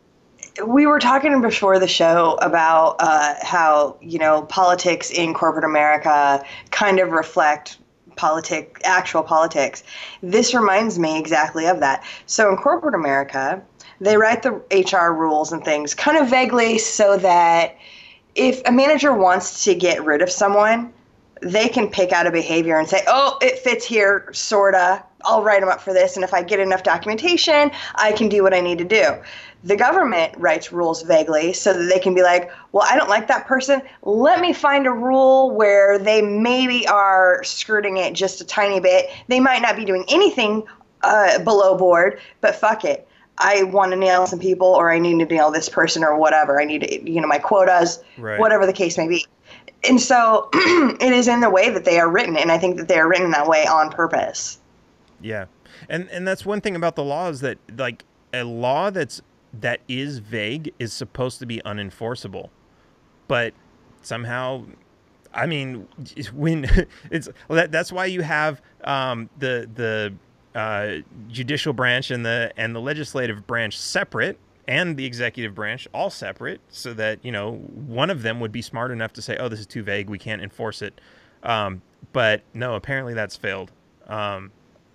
we were talking before the show about uh, how, you know, politics in corporate America kind of reflect politic, actual politics. This reminds me exactly of that. So in corporate America, they write the H R rules and things kind of vaguely so that if a manager wants to get rid of someone, they can pick out a behavior and say, oh, it fits here, sorta. I'll write them up for this. And if I get enough documentation, I can do what I need to do. The government writes rules vaguely so that they can be like, well, I don't like that person. Let me find a rule where they maybe are skirting it just a tiny bit. They might not be doing anything uh, below board, but fuck it. I want to nail some people, or I need to nail this person, or whatever. I need to, you know, my quotas, Right. whatever the case may be. And so it is in the way that they are written, and I think that they are written that way on purpose. Yeah. And and that's one thing about the law is that, like, a law that's that is vague is supposed to be unenforceable. But somehow, I mean, when it's well, that, that's why you have um, the the uh, judicial branch and the and the legislative branch separate, and the executive branch all separate, so that, you know, one of them would be smart enough to say, oh, this is too vague, we can't enforce it. Um, but no, apparently that's failed. Um,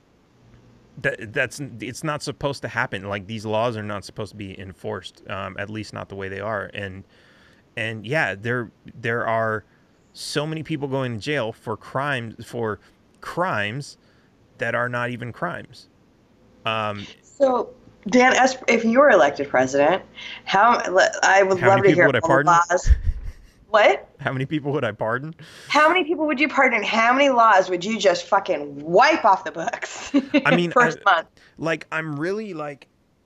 that that's it's not supposed to happen. Like, these laws are not supposed to be enforced, um, at least not the way they are. And and yeah, there there are so many people going to jail for crimes for crimes that are not even crimes. Um, So, Dan, as if you were elected president, how I would How love many to people hear would I all the pardon? laws. What? how many people would I pardon? How many people would you pardon? How many laws would you just fucking wipe off the books? I mean, first I- month. Like, I'm really like,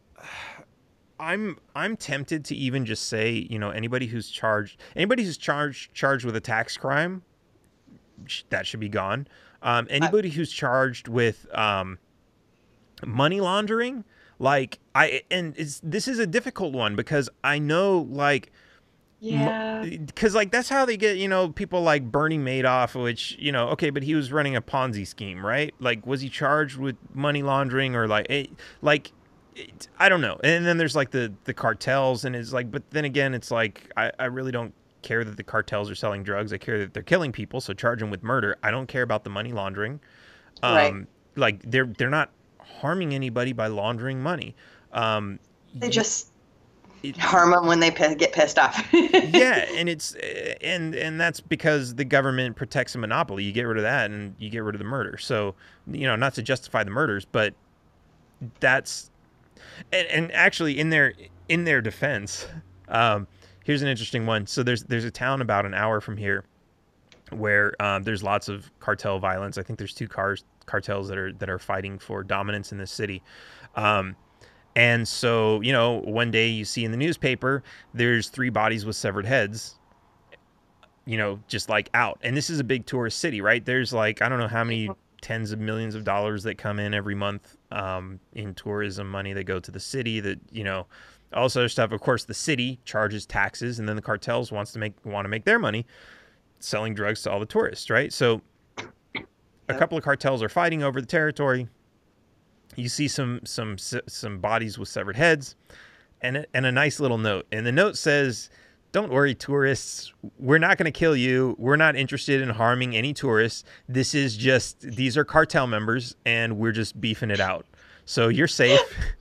I'm I'm tempted to even just say, you know, anybody who's charged, anybody who's charged charged with a tax crime, sh- that should be gone. Um, anybody who's charged with um, money laundering, like I and it's this is a difficult one because I know, like, Yeah. because like that's how they get, you know, people like Bernie Madoff, which, you know, okay, but he was running a Ponzi scheme, right? Like, was he charged with money laundering or like it, like it, I don't know. And then there's like the the cartels, and it's like, but then again, it's like I, I really don't care that the cartels are selling drugs. I care that they're killing people, so charge them with murder. I don't care about the money laundering. Um, Right. Like, they're they're not harming anybody by laundering money. Um, They just it- harm them when they p- get pissed off. yeah, and it's and and that's because the government protects a monopoly. You get rid of that, and you get rid of the murder. So, you know, not to justify the murders, but that's and, and actually in their in their defense, um, here's an interesting one. So there's there's a town about an hour from here where um, there's lots of cartel violence. I think there's two cars cartels that are that are fighting for dominance in this city. Um, And so, you know, one day you see in the newspaper, there's three bodies with severed heads, you know, just like out. And this is a big tourist city, right? There's like, I don't know how many tens of millions of dollars that come in every month um, in tourism money that go to the city that, you know, all this other stuff. Of course, the city charges taxes, and then the cartels wants to make want to make their money selling drugs to all the tourists, right? So a couple of cartels are fighting over the territory. you see some some some bodies with severed heads, and a, and a nice little note. And the note says, "Don't worry, tourists. We're not going to kill you. We're not interested in harming any tourists. This is just these are cartel members, and we're just beefing it out. So you're safe."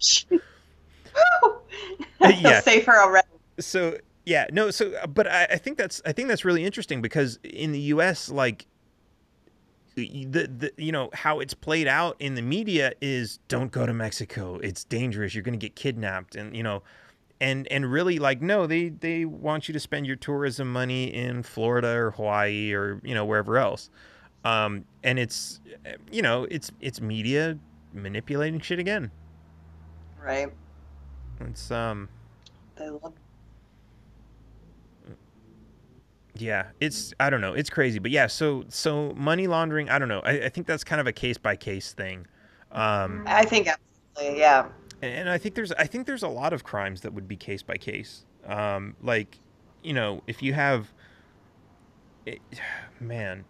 Yeah, safer already. So yeah, no. So, but I, I think that's I think that's really interesting because in the U S, like the the you know how it's played out in the media is don't go to Mexico. It's dangerous. You're going to get kidnapped, and you know. And and really, like, no, they, they want you to spend your tourism money in Florida or Hawaii or, you know, wherever else. Um, and it's, you know, it's it's media manipulating shit again. Right. It's, um... They love... Yeah, it's, I don't know, it's crazy. But yeah, so so money laundering, I don't know. I, I think that's kind of a case-by-case thing. Um, I think absolutely, yeah. And I think there's I think there's a lot of crimes that would be case by case. Um, like, you know, if you have, it, man,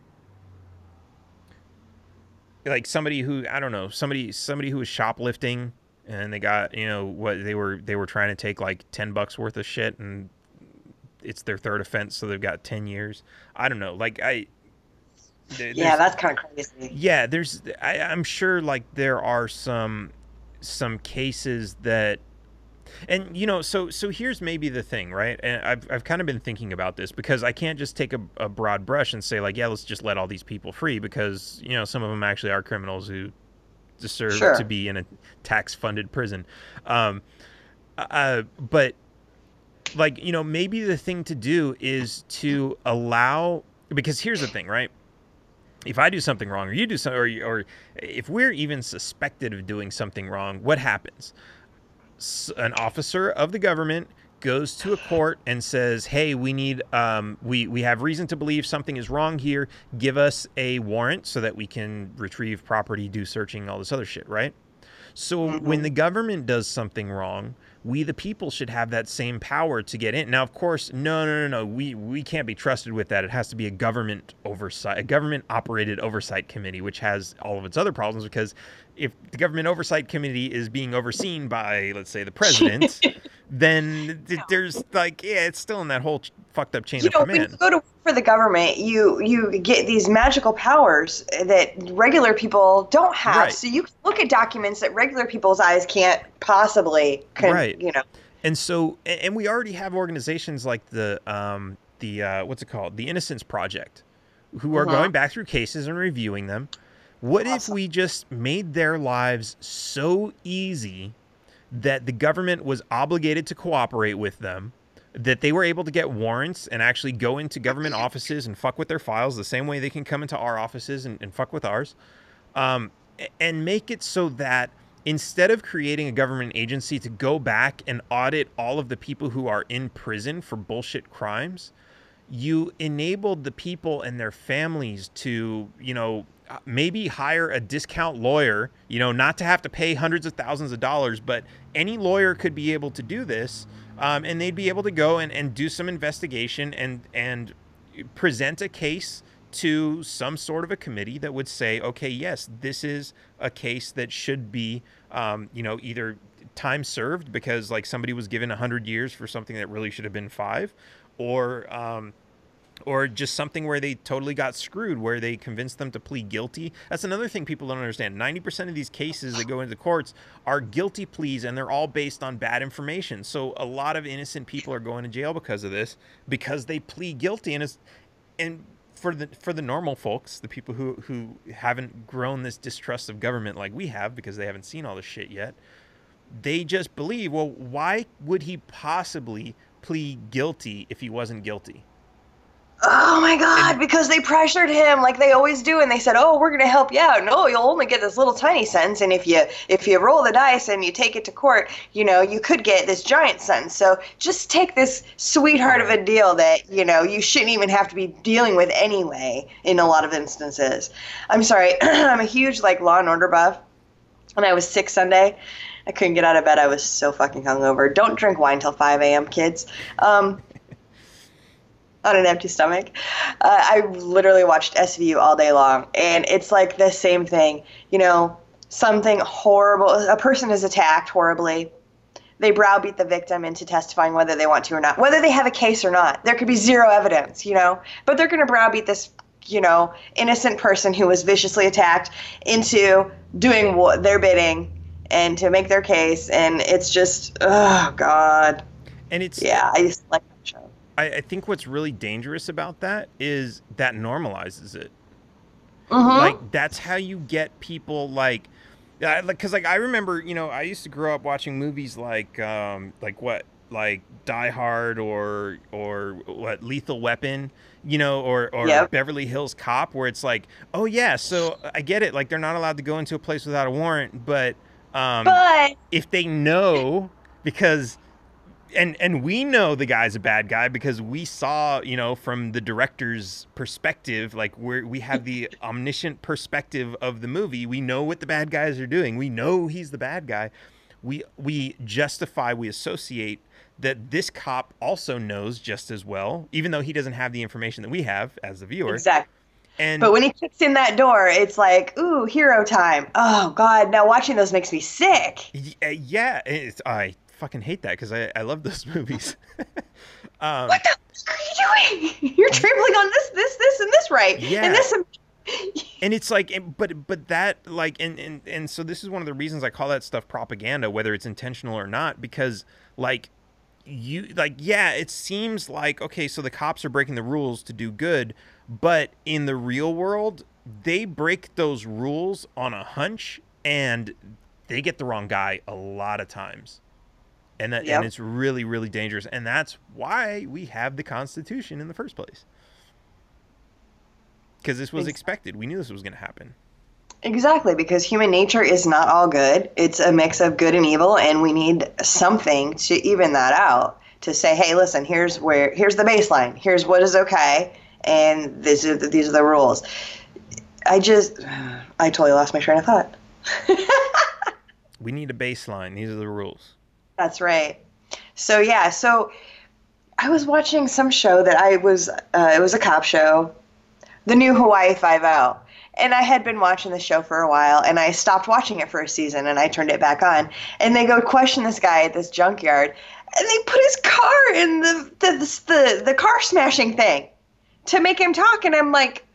like somebody who I don't know somebody somebody who was shoplifting and they got you know what they were they were trying to take like ten bucks worth of shit and it's their third offense, so they've got ten years. I don't know, like I. Yeah, that's kind of crazy. Yeah, there's I, I'm sure like there are some. some cases that, and you know, so so here's maybe the thing, right? And I've I've kind of been thinking about this because I can't just take a, a broad brush and say like, yeah, let's just let all these people free because you know some of them actually are criminals who deserve sure. to be in a tax-funded prison. Um, uh, but like you know, maybe the thing to do is to allow because here's the thing, right? If I do something wrong, or you do something, or, or if we're even suspected of doing something wrong, what happens? S- an officer of the government goes to a court and says, "Hey, we need, um, we we have reason to believe something is wrong here. Give us a warrant so that we can retrieve property, do searching, all this other shit." Right? So mm-hmm. when the government does something wrong, we the people should have that same power to get in. Now, of course, no, no, no, no. We we can't be trusted with that. It has to be a government oversight, a government-operated oversight committee, which has all of its other problems because if the government oversight committee is being overseen by, let's say, the president, then th- there's like, yeah, it's still in that whole ch- fucked up chain you of know, command. When you go to work for the government, you you get these magical powers that regular people don't have. Right. So you can look at documents that regular people's eyes can't possibly, con- right. you know. And so, and we already have organizations like the, um, the uh, what's it called? The Innocence Project, who are uh-huh. going back through cases and reviewing them. What awesome. if we just made their lives so easy that the government was obligated to cooperate with them, that they were able to get warrants and actually go into government offices and fuck with their files the same way they can come into our offices and, and fuck with ours, um, and make it so that instead of creating a government agency to go back and audit all of the people who are in prison for bullshit crimes, you enabled the people and their families to, you know, maybe hire a discount lawyer, you know, not to have to pay hundreds of thousands of dollars, but any lawyer could be able to do this. Um, and they'd be able to go and, and do some investigation and, and present a case to some sort of a committee that would say, okay, yes, this is a case that should be, um, you know, either time served because like somebody was given a hundred years for something that really should have been five, or, um, or just something where they totally got screwed, where they convinced them to plead guilty. That's another thing people don't understand. ninety percent of these cases that go into courts are guilty pleas, and they're all based on bad information. So a lot of innocent people are going to jail because of this, because they plead guilty. And it's, and for the for the normal folks, the people who, who haven't grown this distrust of government like we have because they haven't seen all this shit yet, they just believe, well, why would he possibly plead guilty if he wasn't guilty? Oh my God, and, because they pressured him like they always do, and they said, "Oh, we're going to help you out. No, you'll only get this little tiny sentence, and if you if you roll the dice and you take it to court, you know, you could get this giant sentence. So just take this sweetheart of a deal that, you know, you shouldn't even have to be dealing with anyway in a lot of instances." I'm sorry, I'm a huge like Law and Order buff. When I was sick Sunday, I couldn't get out of bed. I was so fucking hungover. Don't drink wine till five a.m., kids. Um on an empty stomach. Uh, I literally watched S V U all day long, and it's like the same thing. You know, something horrible, a person is attacked horribly. They browbeat the victim into testifying whether they want to or not, whether they have a case or not. There could be zero evidence, you know, but they're going to browbeat this, you know, innocent person who was viciously attacked into doing what their bidding and to make their case. And it's just, oh God. And it's, yeah, I just like that show. I, I think what's really dangerous about that is that normalizes it. Mm-hmm. Like, that's how you get people like, because like I remember, you know, I used to grow up watching movies like, um, like what, like Die Hard or or what, Lethal Weapon, you know, or or Yep. Beverly Hills Cop, where it's like, oh yeah, so I get it, like they're not allowed to go into a place without a warrant, but um, But if they know, because. And and we know the guy's a bad guy because we saw, you know, from the director's perspective, like we we have the omniscient perspective of the movie. We know what the bad guys are doing. We know he's the bad guy. We we justify, we associate that this cop also knows just as well, even though he doesn't have the information that we have as the viewer. exactly. And But when he kicks in that door, it's like, ooh, hero time. Oh God, now watching those makes me sick. y- uh, yeah, it's, I fucking hate that because I, I love those movies. um, What the fuck are you doing? You're trampling on this, this, this, and this right. Yeah. And this. And it's like, and- but but that like, and, and and so this is one of the reasons I call that stuff propaganda, whether it's intentional or not, because like you like, yeah, it seems like, okay, so the cops are breaking the rules to do good, but in the real world, they break those rules on a hunch and they get the wrong guy a lot of times. And that Yep. and it's really, really dangerous. And that's why we have the Constitution in the first place. Because this was Ex- expected. We knew this was going to happen. Exactly, because human nature is not all good. It's a mix of good and evil, and we need something to even that out. To say, hey, listen, here's where, here's the baseline. Here's what is okay, and this is these are the rules. I just, I totally lost my train of thought. We need a baseline. These are the rules. That's right. So yeah, so I was watching some show that I was, uh, it was a cop show, the new Hawaii Five-O. And I had been watching the show for a while, and I stopped watching it for a season, and I turned it back on. And they go question this guy at this junkyard, and they put his car in the the the, the car smashing thing to make him talk. And I'm like,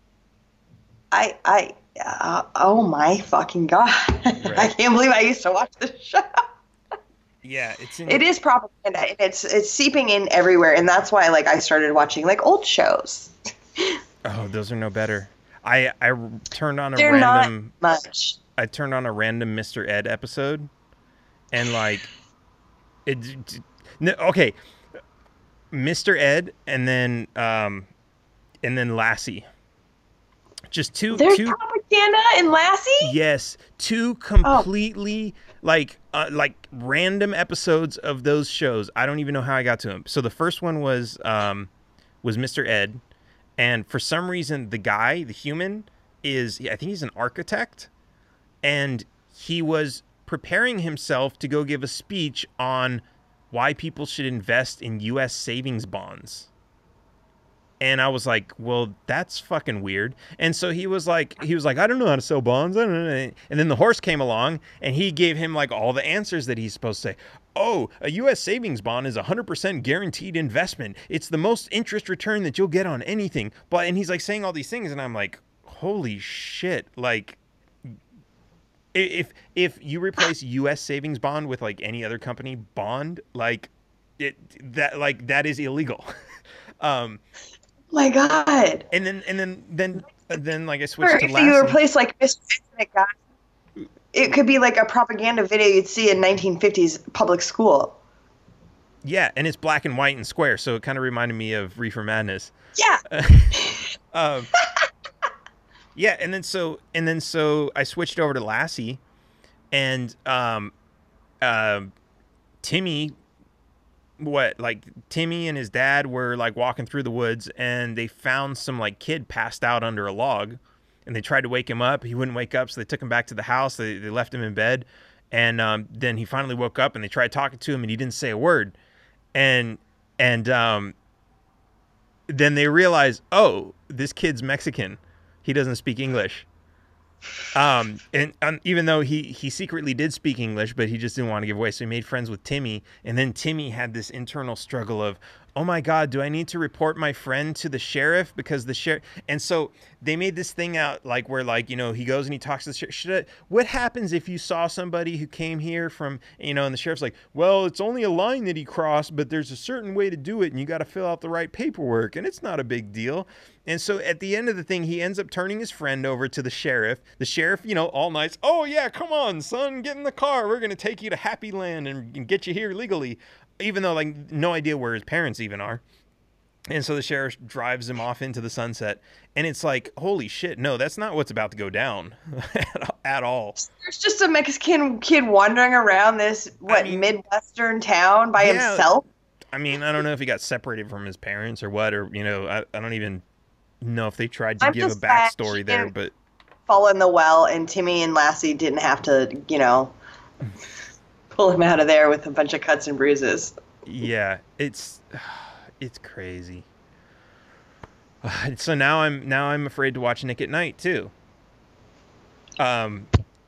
I I uh, oh my fucking god! Right. I can't believe I used to watch this show. Yeah, it's in, It is propaganda, and it's it's seeping in everywhere, and that's why like I started watching like old shows. Oh, those are no better. I I turned on a They're random not much. I turned on a random Mister Ed episode, and like it. No, okay, Mister Ed, and then um, and then Lassie. Just two There's two. propaganda in Lassie? Yes, two completely like uh, like random episodes of those shows. I don't even know how I got to them. So the first one was um, was Mister Ed, and for some reason the guy, the human, is I think he's an architect, and he was preparing himself to go give a speech on why people should invest in U S savings bonds. And I was like, well, that's fucking weird. And so he was like, he was like, I don't know how to sell bonds. I don't know. And then the horse came along and he gave him like all the answers that he's supposed to say. Oh, a U S savings bond is a hundred percent guaranteed investment. It's the most interest return that you'll get on anything. But, and he's like saying all these things. And I'm like, holy shit. Like if, if you replace U S savings bond with like any other company bond, like it, that, like that is illegal. um, My God. And then, and then, then, uh, then, like I switched Or to if Lassie. you replace like Mister Ed guy, it could be like a propaganda video you'd see in nineteen fifties public school. Yeah, and it's black and white and square, so it kind of reminded me of Reefer Madness. Yeah. um, yeah, and then so, and then so I switched over to Lassie, and um, uh, Timmy. What like Timmy and his dad were like walking through the woods and they found some like kid passed out under a log and they tried to wake him up. He wouldn't wake up. So they took him back to the house. They, they left him in bed. And um, then he finally woke up and they tried talking to him and he didn't say a word. And, and um, then they realized, oh, this kid's Mexican. He doesn't speak English. Um, and um, even though he, he secretly did speak English, but he just didn't want to give away. So he made friends with Timmy. And then Timmy had this internal struggle of, oh my God, do I need to report my friend to the sheriff? Because the sheriff. And so they made this thing out like where like, you know, he goes and he talks to the sheriff. Should I, what happens if you saw somebody who came here from, you know, and the sheriff's like, well, it's only a line that he crossed, but there's a certain way to do it. And you got to fill out the right paperwork. And it's not a big deal. And so at the end of the thing, he ends up turning his friend over to the sheriff. The sheriff, you know, all nice. Oh, yeah, come on, son, get in the car. We're going to take you to Happy Land and, and get you here legally. Even though, like, no idea where his parents even are. And so the sheriff drives him off into the sunset. And it's like, holy shit, no, that's not what's about to go down at all. There's just a Mexican kid wandering around this, what, I mean, Midwestern town by yeah, himself? I mean, I don't know if he got separated from his parents or what, or, you know, I, I don't even know if they tried to I'm give a backstory there, but fall in the well, and Timmy and Lassie didn't have to, you know, pull him out of there with a bunch of cuts and bruises. Yeah, it's it's crazy. So now I'm now I'm afraid to watch Nick at Night too. Um.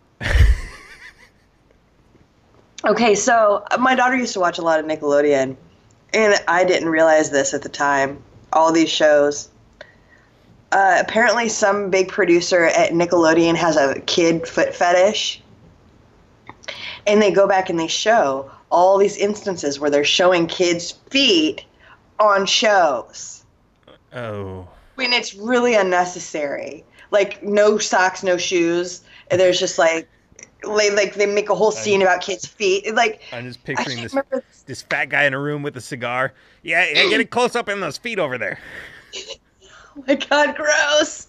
Okay, so my daughter used to watch a lot of Nickelodeon, and I didn't realize this at the time. All these shows. Uh, apparently some big producer at Nickelodeon has a kid foot fetish. And they go back and they show all these instances where they're showing kids' feet on shows. Oh. When it's really unnecessary. Like, no socks, no shoes. And there's just like, like they make a whole scene about kids' feet. Like, I'm just picturing this, this fat guy in a room with a cigar. Yeah, yeah, get a close up in those feet over there. Oh my God, gross.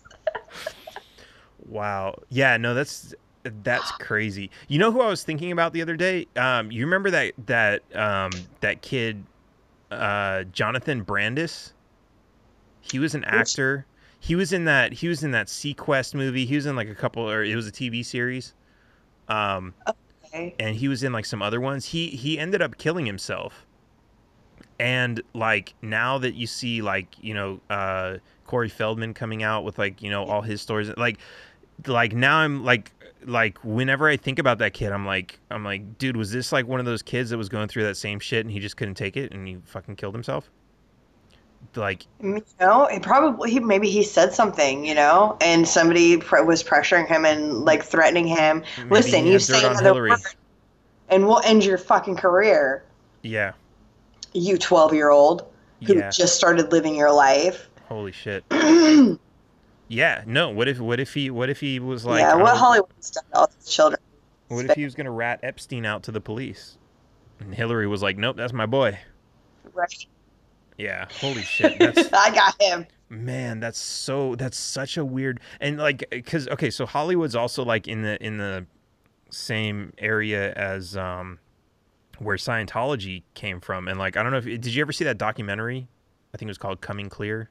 Wow. Yeah, no, that's that's crazy. You know who I was thinking about the other day? Um, you remember that that um, that kid, uh, Jonathan Brandis? He was an actor. He was in that he was in that Sequest movie. He was in like a couple, or it was a T V series. Um, okay. And he was in like some other ones. He he ended up killing himself. And like now that you see like, you know, uh, Corey Feldman coming out with like, you know, all his stories, like, like now I'm like, like whenever I think about that kid, I'm like, I'm like, dude, was this like one of those kids that was going through that same shit and he just couldn't take it and he fucking killed himself? Like, you know, he probably, he, maybe he said something, you know, and somebody pr- was pressuring him and like threatening him. Listen, you say another word and we'll end your fucking career. Yeah. You twelve-year-old who yeah. just started living your life. Holy shit. Yeah, no. What if what if he what if he was like, yeah, what Hollywood's done to all these children? What if he was gonna rat Epstein out to the police, and Hillary was like, nope, that's my boy. Right. Yeah. Holy shit. That's, I got him. Man, that's so that's such a weird, and like, because okay, so Hollywood's also like in the in the same area as um. where Scientology came from. And like, I don't know if, did you ever see that documentary? I think it was called Coming Clear.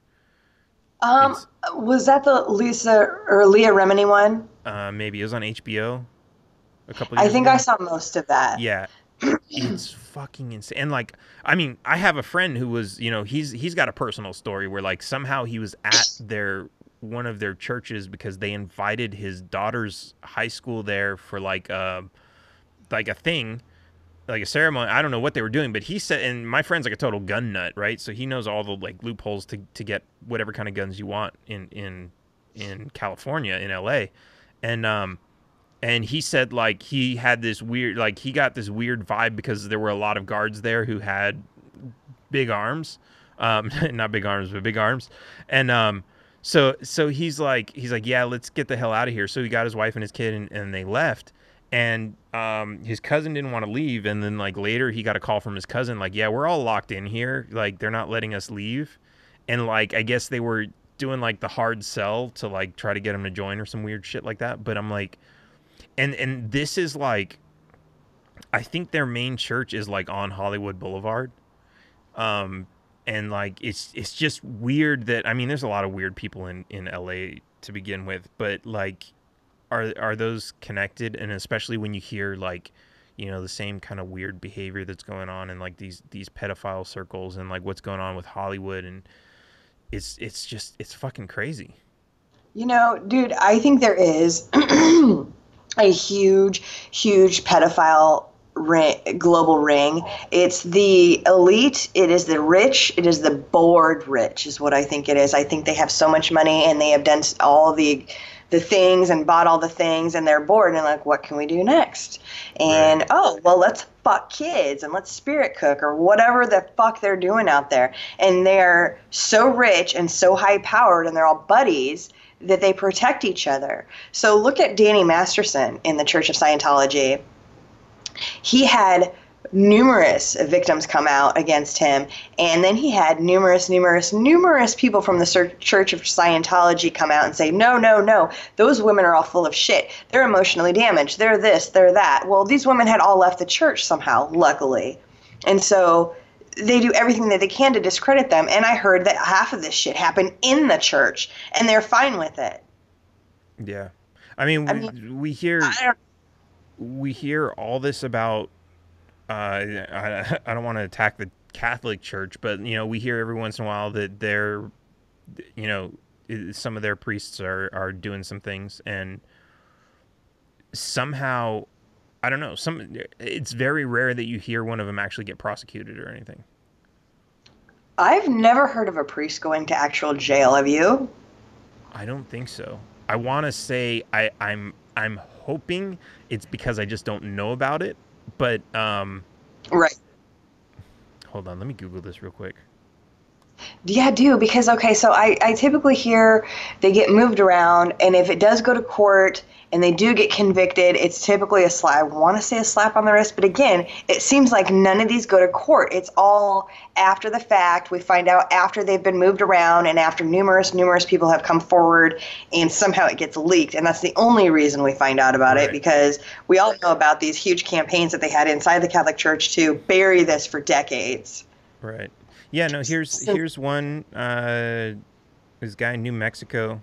Um, it's, was that the Lisa or Leah Remini one? Uh, maybe it was on H B O a couple of years I think ago. I saw most of that. Yeah. It's fucking insane. And like, I mean, I have a friend who was, you know, he's, he's got a personal story where like somehow he was at their, one of their churches because they invited his daughter's high school there for like, uh, like a thing, like a ceremony. I don't know what they were doing, but he said, and my friend's like a total gun nut, right? So he knows all the like loopholes to, to get whatever kind of guns you want in, in, in California, in L A. And, um, and he said like he had this weird, like he got this weird vibe because there were a lot of guards there who had big arms, um, not big arms, but big arms. And, um, so, so he's like, he's like, yeah, let's get the hell out of here. So he got his wife and his kid and, and they left. And um, his cousin didn't want to leave. And then like later he got a call from his cousin, like, yeah, we're all locked in here. Like they're not letting us leave. And like, I guess they were doing like the hard sell to like try to get him to join or some weird shit like that. But I'm like, and, and this is like, I think their main church is like on Hollywood Boulevard. Um, and like, it's, it's just weird that, I mean, there's a lot of weird people in, in L A to begin with, but like, Are are those connected? And especially when you hear like, you know, the same kind of weird behavior that's going on in like these these pedophile circles and like what's going on with Hollywood, and it's it's just it's fucking crazy. You know, dude, I think there is a huge, huge pedophile ring, global ring. It's the elite, it is the rich, it is the bored rich is what I think it is. I think they have so much money and they have done all the the things and bought all the things and they're bored and like, what can we do next? And Right. oh, well, let's fuck kids and let's spirit cook or whatever the fuck they're doing out there. And they're so rich and so high powered and they're all buddies that they protect each other. So look at Danny Masterson in the Church of Scientology. He had numerous victims come out against him, and then he had numerous, numerous, numerous people from the Church of Scientology come out and say, no, no, no, those women are all full of shit. They're emotionally damaged. They're this, they're that. Well, these women had all left the church somehow, luckily. And so they do everything that they can to discredit them, and I heard that half of this shit happened in the church, and they're fine with it. Yeah. I mean, I we, mean, we hear I don't we hear all this about uh I, I don't want to attack the Catholic Church, but you know, we hear every once in a while that they're, you know, some of their priests are are doing some things, and somehow, I don't know, some it's very rare that you hear one of them actually get prosecuted or anything. I've never heard of a priest going to actual jail. Have you? I don't think so. I want to say I I'm I'm hoping it's because I just don't know about it, but um Right. hold on, let me Google this real quick. Yeah, I do. Because, okay, so I, I typically hear they get moved around, and if it does go to court and they do get convicted, it's typically a slap. I want to say a slap on the wrist, but again, it seems like none of these go to court. It's all after the fact. We find out after they've been moved around and after numerous, numerous people have come forward, and somehow it gets leaked. And that's the only reason we find out about Right. it, because we all know about these huge campaigns that they had inside the Catholic Church to bury this for decades. Right. Yeah, no, here's So- here's one uh this guy in New Mexico,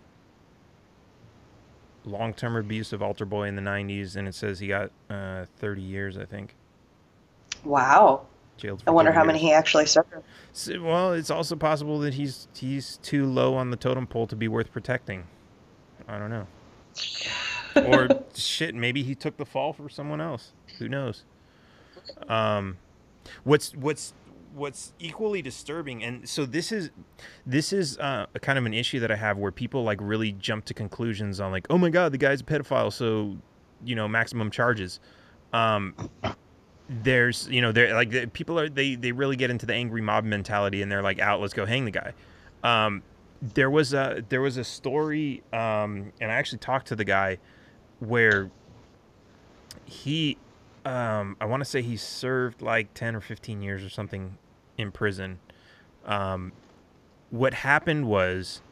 long-term abuse of altar boy in the nineties, and it says he got uh thirty years, I think. Wow. Jailed for I wonder thirty how many years. he actually served. So, well, it's also possible that he's he's too low on the totem pole to be worth protecting. I don't know. Or shit, maybe he took the fall for someone else. Who knows? Um, what's what's what's equally disturbing, and so this is this is uh, a kind of an issue that I have, where people like really jump to conclusions on like, oh my god, the guy's a pedophile, so you know, maximum charges. Um, there's you know, they're like the, people are they they really get into the angry mob mentality, and they're like, out, let's go hang the guy. Um, there was a there was a story, um, and I actually talked to the guy where he, um, I want to say he served like ten or fifteen years or something in prison. Um, what happened was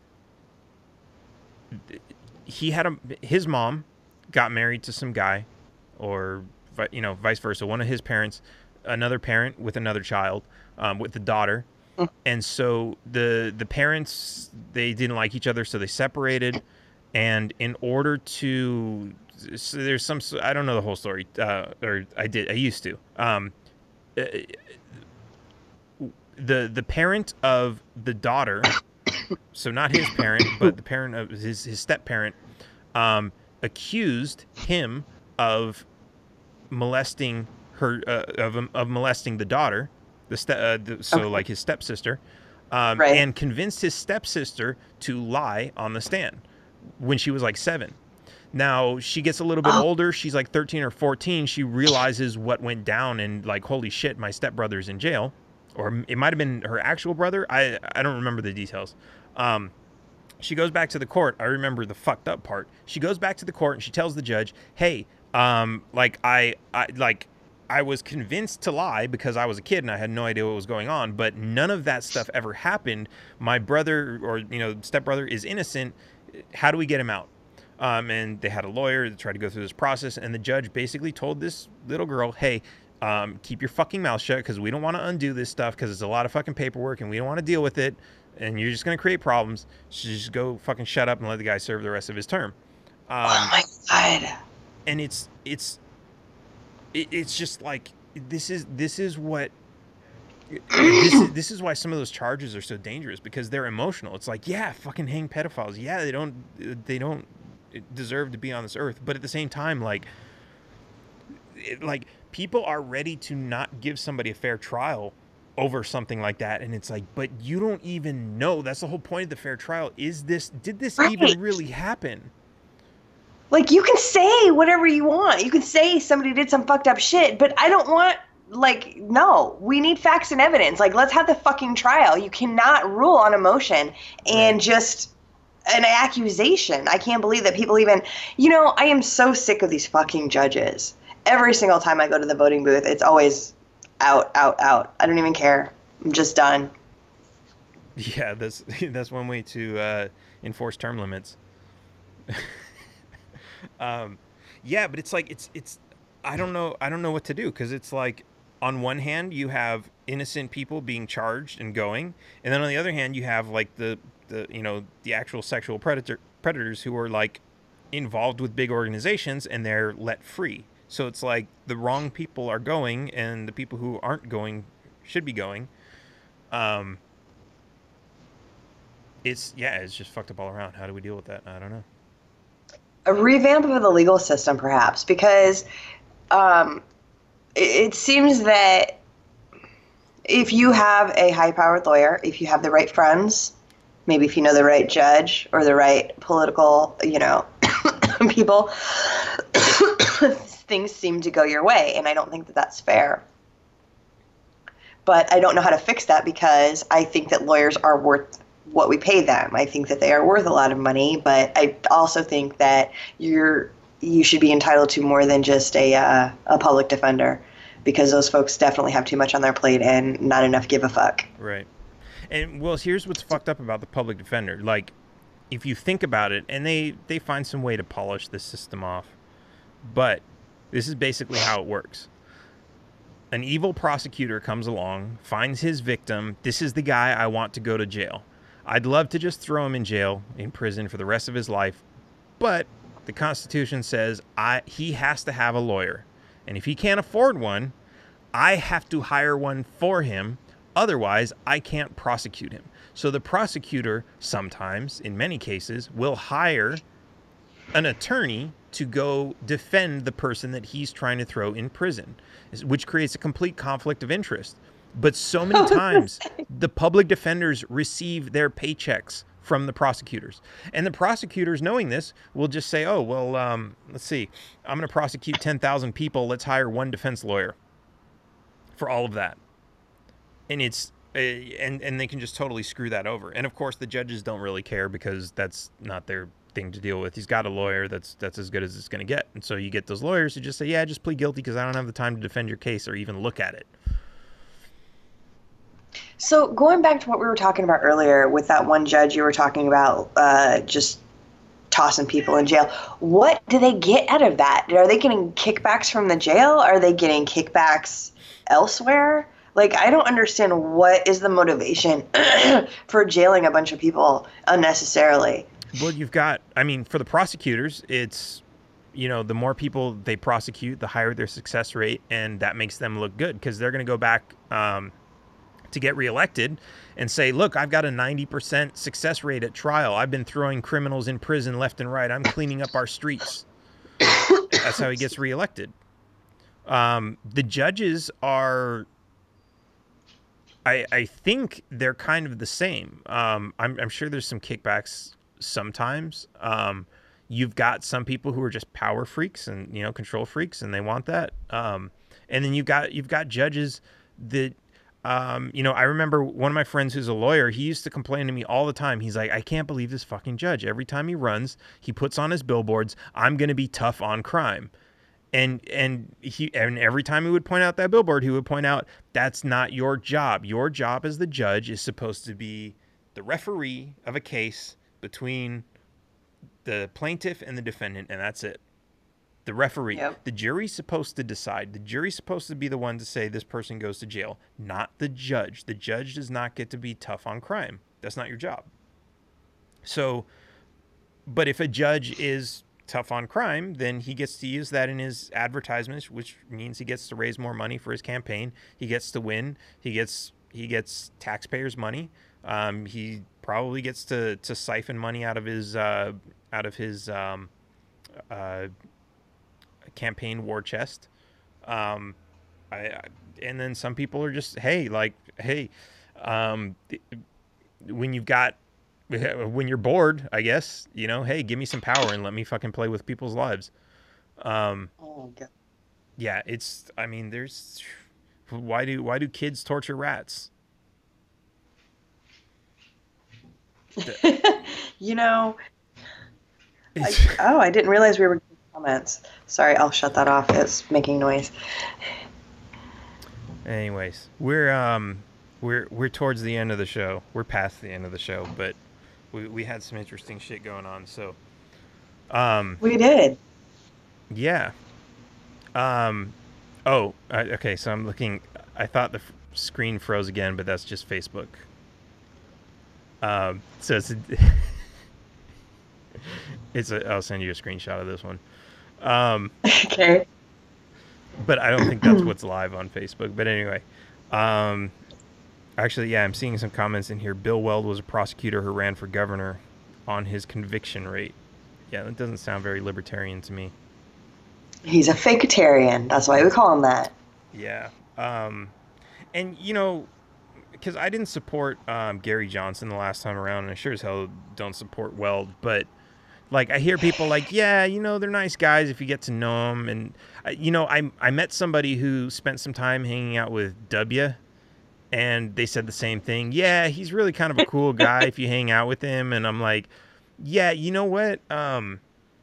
he had a his mom got married to some guy, or you know, vice versa. One of his parents, another parent with another child, um, with the daughter. And so the the parents, they didn't like each other, so they separated. And in order to, so there's some, I don't know the whole story, uh, or I did, I used to. Um, uh, the the parent of the daughter, so not his parent, but the parent of his his step parent, um, accused him of molesting her, uh, of of molesting the daughter. The ste- uh, the, so Okay. like his stepsister, um, Right. and convinced his stepsister to lie on the stand when she was like seven. Now she gets a little bit Oh. older. She's like thirteen or fourteen. She realizes what went down, and like, holy shit, my stepbrother's in jail, or it might have been her actual brother. I I don't remember the details. Um, she goes back to the court. I remember the fucked up part. She goes back to the court and she tells the judge, "Hey, um, like I, I like." I was convinced to lie because I was a kid and I had no idea what was going on, but none of that stuff ever happened. My brother, or, you know, stepbrother, is innocent. How do we get him out? Um, and they had a lawyer that tried to go through this process, and the judge basically told this little girl, hey, um, keep your fucking mouth shut, because we don't want to undo this stuff, because it's a lot of fucking paperwork and we don't want to deal with it, and you're just going to create problems. So just go fucking shut up and let the guy serve the rest of his term. Um, Oh my god. and it's it's it, it's just like this is this is what this is, this is why some of those charges are so dangerous, because they're emotional. It's like, yeah, fucking hang pedophiles. Yeah, they don't they don't deserve to be on this earth. But at the same time, like, it, like people are ready to not give somebody a fair trial over something like that, and it's like, but you don't even know. That's the whole point of the fair trial. Is this did this Right. even really happen? Like, you can say whatever you want. You can say somebody did some fucked up shit, but I don't want, like, no. We need facts and evidence. Like, let's have the fucking trial. You cannot rule on emotion and Right. just an accusation. I can't believe that people even, you know, I am so sick of these fucking judges. Every single time I go to the voting booth, it's always out, out, out. I don't even care. I'm just done. Yeah, that's that's one way to uh, enforce term limits. um, yeah, but it's like it's it's I don't know I don't know what to do, because it's like, on one hand you have innocent people being charged and going, and then on the other hand you have like the the you know the actual sexual predator predators who are like involved with big organizations and they're let free. So it's like the wrong people are going and the people who aren't going should be going. Um, it's yeah, it's just fucked up all around. How do we deal with that? I don't know. A revamp of the legal system, perhaps, because um, it, it seems that if you have a high-powered lawyer, if you have the right friends, maybe if you know the right judge or the right political, you know, people, things seem to go your way, and I don't think that that's fair. But I don't know how to fix that, because I think that lawyers are worth what we pay them. I think that they are worth a lot of money, but I also think that you're you should be entitled to more than just a uh, a public defender, because those folks definitely have too much on their plate and not enough give a fuck. Right. And well, here's what's fucked up about the public defender. Like, if you think about it, and they they find some way to polish this system off, but this is basically how it works. An evil prosecutor comes along, finds his victim. This is the guy I want to go to jail. I'd love to just throw him in jail, in prison for the rest of his life, but the Constitution says I he has to have a lawyer. And if he can't afford one, I have to hire one for him. Otherwise, I can't prosecute him. So the prosecutor sometimes, in many cases, will hire an attorney to go defend the person that he's trying to throw in prison, which creates a complete conflict of interest. But so many times, the public defenders receive their paychecks from the prosecutors. And the prosecutors, knowing this, will just say, oh, well, um, let's see, I'm going to prosecute ten thousand people. Let's hire one defense lawyer for all of that. And it's uh, and, and they can just totally screw that over. And, of course, the judges don't really care, because that's not their thing to deal with. He's got a lawyer that's that's as good as it's going to get. And so you get those lawyers who just say, yeah, just plead guilty because I don't have the time to defend your case or even look at it. So going back to what we were talking about earlier with that one judge you were talking about, uh, just tossing people in jail, what do they get out of that? Are they getting kickbacks from the jail? Are they getting kickbacks elsewhere? Like, I don't understand what is the motivation for jailing a bunch of people unnecessarily. Well, you've got, I mean, for the prosecutors, it's, you know, the more people they prosecute, the higher their success rate, and that makes them look good, because they're going to go back um, to get reelected and say, look, I've got a ninety percent success rate at trial. I've been throwing criminals in prison left and right. I'm cleaning up our streets. That's how he gets reelected. Um, the judges are, I, I think they're kind of the same. Um, I'm, I'm sure there's some kickbacks sometimes. Um, you've got some people who are just power freaks and, you know, control freaks, and they want that. Um, and then you've got, you've got judges that, um, you know, I remember one of my friends who's a lawyer, he used to complain to me all the time. He's like, I can't believe this fucking judge. Every time he runs, he puts on his billboards, I'm going to be tough on crime. And and he and every time he would point out that billboard, he would point out, that's not your job. Your job as the judge is supposed to be the referee of a case between the plaintiff and the defendant, and that's it. The referee. Yep. The jury's supposed to decide. The jury's supposed to be the one to say this person goes to jail, not the judge. The judge does not get to be tough on crime. That's not your job. So, but if a judge is tough on crime, then he gets to use that in his advertisements, which means he gets to raise more money for his campaign. He gets to win. He gets he gets taxpayers' money. Um, he probably gets to, to siphon money out of his uh, out of his um, uh, campaign war chest. Um, I, I and then some people are just, hey, like, hey, um, when you've got when you're bored, I guess, you know, hey, give me some power and let me fucking play with people's lives. Um, Oh, God. yeah, it's, I mean, there's, why do, why do kids torture rats? You know, I, oh, I didn't realize we were getting comments. Sorry, I'll shut that off. It's making noise. Anyways, we're, um, we're, we're towards the end of the show. We're past the end of the show, but we, we had some interesting shit going on. So, um, We did. yeah. Um, oh, I, okay. So I'm looking, I thought the f- screen froze again, but that's just Facebook. Um, so it's, a, it's a, I'll send you a screenshot of this one. Um, Okay. but I don't think that's what's live on Facebook. But anyway, um, actually, yeah, I'm seeing some comments in here. Bill Weld was a prosecutor who ran for governor on his conviction rate. Yeah, that doesn't sound very libertarian to me. He's a faketarian. That's why we call him that. Yeah. Um, and, you know, because I didn't support um, Gary Johnson the last time around, and I sure as hell don't support Weld, but, like, I hear people like, yeah, you know, they're nice guys if you get to know them. And, uh, you know, I, I met somebody who spent some time hanging out with W, and they said the same thing. Yeah, he's really kind of a cool guy if you hang out with him. And I'm like, yeah, you know what? Um,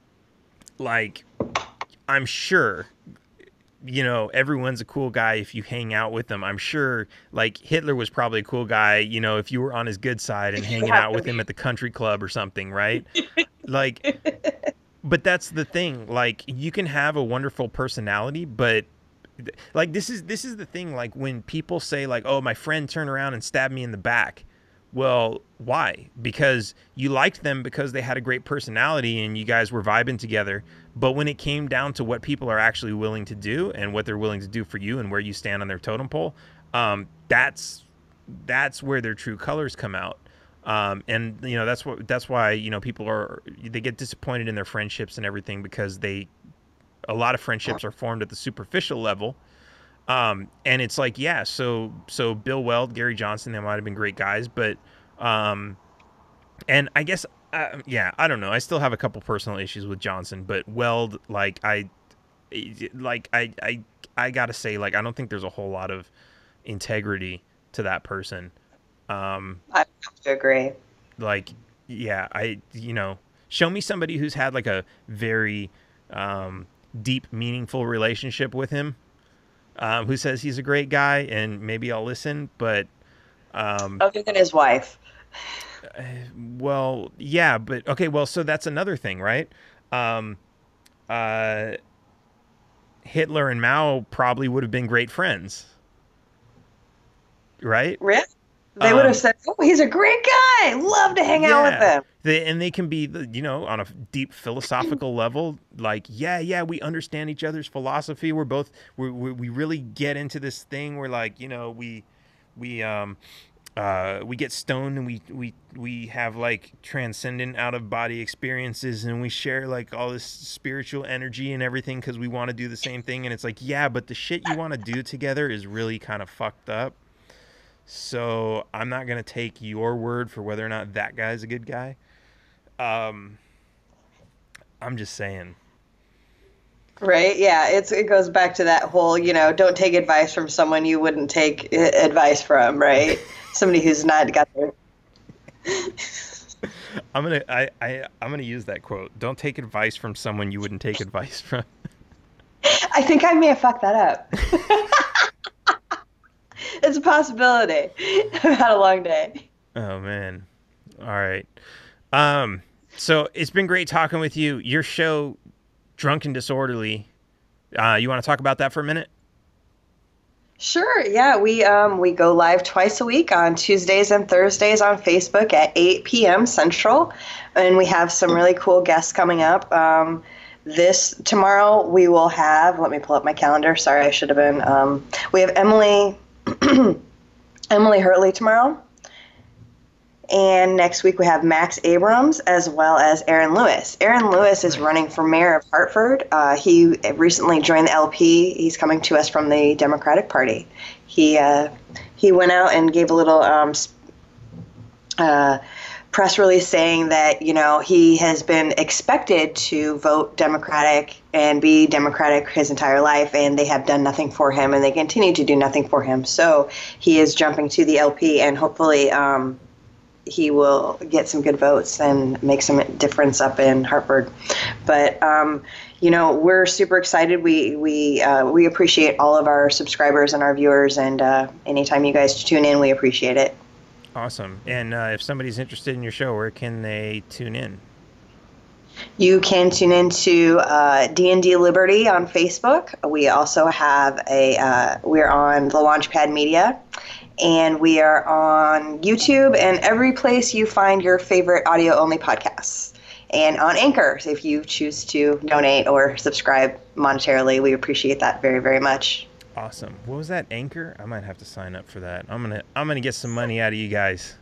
like, I'm sure, you know, everyone's a cool guy if you hang out with them. I'm sure, like, Hitler was probably a cool guy, you know, if you were on his good side and hanging out with him at the country club or something, right? Like, but that's the thing. Like, you can have a wonderful personality, but, like, this is this is the thing. Like, when people say, like, oh, my friend turned around and stabbed me in the back. Well, why? Because you liked them because they had a great personality and you guys were vibing together. But when it came down to what people are actually willing to do and what they're willing to do for you and where you stand on their totem pole, um, that's that's where their true colors come out. Um, and you know that's what that's why you know people are they get disappointed in their friendships and everything because they a lot of friendships are formed at the superficial level. Um, and it's like, yeah, so, so Bill Weld, Gary Johnson, they might've been great guys, but, um, and I guess, uh, yeah, I don't know. I still have a couple personal issues with Johnson, but Weld, like, I, like, I, I, I gotta say, like, I don't think there's a whole lot of integrity to that person. Um, I have to agree. like, yeah, I, you know, show me somebody who's had like a very, um, deep, meaningful relationship with him. Um, who says he's a great guy, and maybe I'll listen, but... Um, Other than his wife. uh, well, yeah, but... Okay, well, so that's another thing, right? Um, uh, Hitler and Mao probably would have been great friends. Right? Really? They Um, would have said, oh, he's a great guy. Love to hang out with Yeah. him. They, and they can be, you know, on a deep philosophical level, like, yeah, yeah, we understand each other's philosophy. We're both, we we we really get into this thing. We're like, you know, we, we, um, uh, we get stoned and we, we, we have like transcendent out of body experiences and we share like all this spiritual energy and everything because we want to do the same thing. And it's like, yeah, but the shit you want to do together is really kind of fucked up. So I'm not going to take your word for whether or not that guy's a good guy. Um, I'm just saying. Right? Yeah, it's it goes back to that whole, you know, don't take advice from someone you wouldn't take uh, advice from, right? Somebody who's not got their... I'm gonna I, I I'm gonna use that quote. Don't take advice from someone you wouldn't take advice from. I think I may have fucked that up. It's a possibility. I've had a long day. Oh man. All right. Um. So it's been great talking with you. Your show, Drunk and Disorderly. Uh, you want to talk about that for a minute? Sure. Yeah, we um we go live twice a week on Tuesdays and Thursdays on Facebook at eight p.m. Central, and we have some really cool guests coming up. Um, this tomorrow we will have. Let me pull up my calendar. Sorry, I should have been. Um, we have Emily. Emily Hurley tomorrow. And next week we have Max Abrams as well as Aaron Lewis. Aaron Lewis is running for mayor of Hartford. Uh, he recently joined the L P. He's coming to us from the Democratic Party. He uh, he went out and gave a little um, uh, press release saying that, you know, he has been expected to vote Democratic and be Democratic his entire life, and they have done nothing for him, and they continue to do nothing for him. So he is jumping to the L P, and hopefully um, he will get some good votes and make some difference up in Hartford. But, um, you know, we're super excited. We we uh, we appreciate all of our subscribers and our viewers, and uh, anytime you guys tune in, we appreciate it. Awesome. And uh, if somebody's interested in your show, where can they tune in? You can tune into uh, D and D Liberty on Facebook. We also have a, uh, we're on the Launchpad Media, and we are on YouTube and every place you find your favorite audio-only podcasts. And on Anchor, if you choose to donate or subscribe monetarily, we appreciate that very, very much. Awesome. What was that, Anchor? I might have to sign up for that. I'm gonna I'm gonna get some money out of you guys.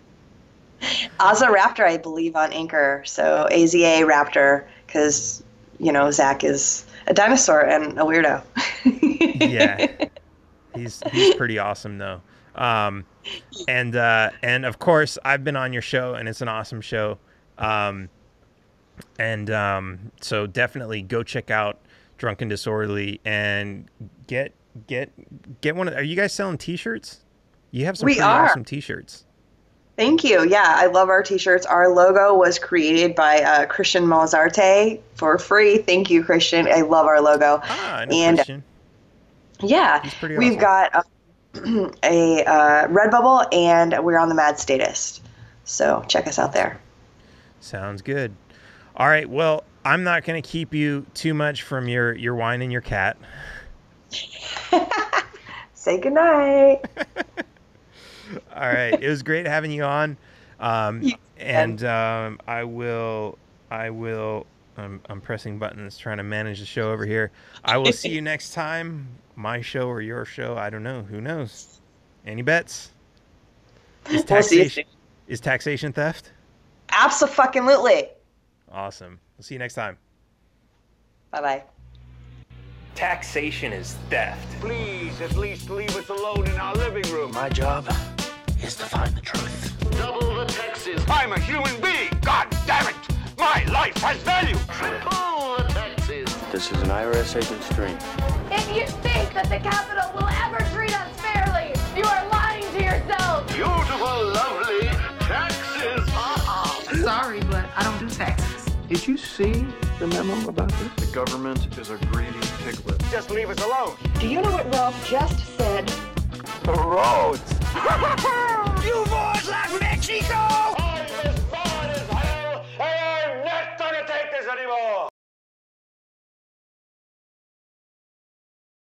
Aza Raptor, I believe, on Anchor. So A Z A Raptor, because, you know, Zach is a dinosaur and a weirdo. Yeah. He's he's pretty awesome, though. Um, and, uh, and, of course, I've been on your show, and it's an awesome show. Um, and um, so definitely go check out Drunken Disorderly and get get get one of. Are you guys selling T-shirts? You have some we pretty are. awesome T-shirts. Thank you. Yeah, I love our T-shirts. Our logo was created by uh, Christian Malzarte for free. Thank you, Christian. I love our logo. Ah, I know and Christian. Yeah, He's pretty we've awesome. got uh, a uh, Redbubble, and we're on the Mad Statist. So check us out there. Sounds good. All right. Well, I'm not going to keep you too much from your your wine and your cat. Say goodnight. All right. It was great having you on. Um, You- and um, I will, I will, I'm, I'm pressing buttons trying to manage the show over here. I will see you next time. My show or your show. I don't know. Who knows? Any bets? Is We'll see you taxation, is taxation theft? Abso-fucking-lutely. Awesome. We'll see you next time. Bye-bye. Taxation is theft. Please, at least leave us alone in our living room. My job is to find the truth. Double the taxes. I'm a human being. God damn it. My life has value. Triple the taxes. This is an I R S agent's dream. If you think that the Capitol will ever treat us fairly, you are lying to yourself. Beautiful, lovely taxes. Uh-uh. Sorry, but I don't do taxes. Did you see the memo about this? The government is a greedy piglet. Just leave us alone. Do you know what Ralph just said? The roads! You boys like me!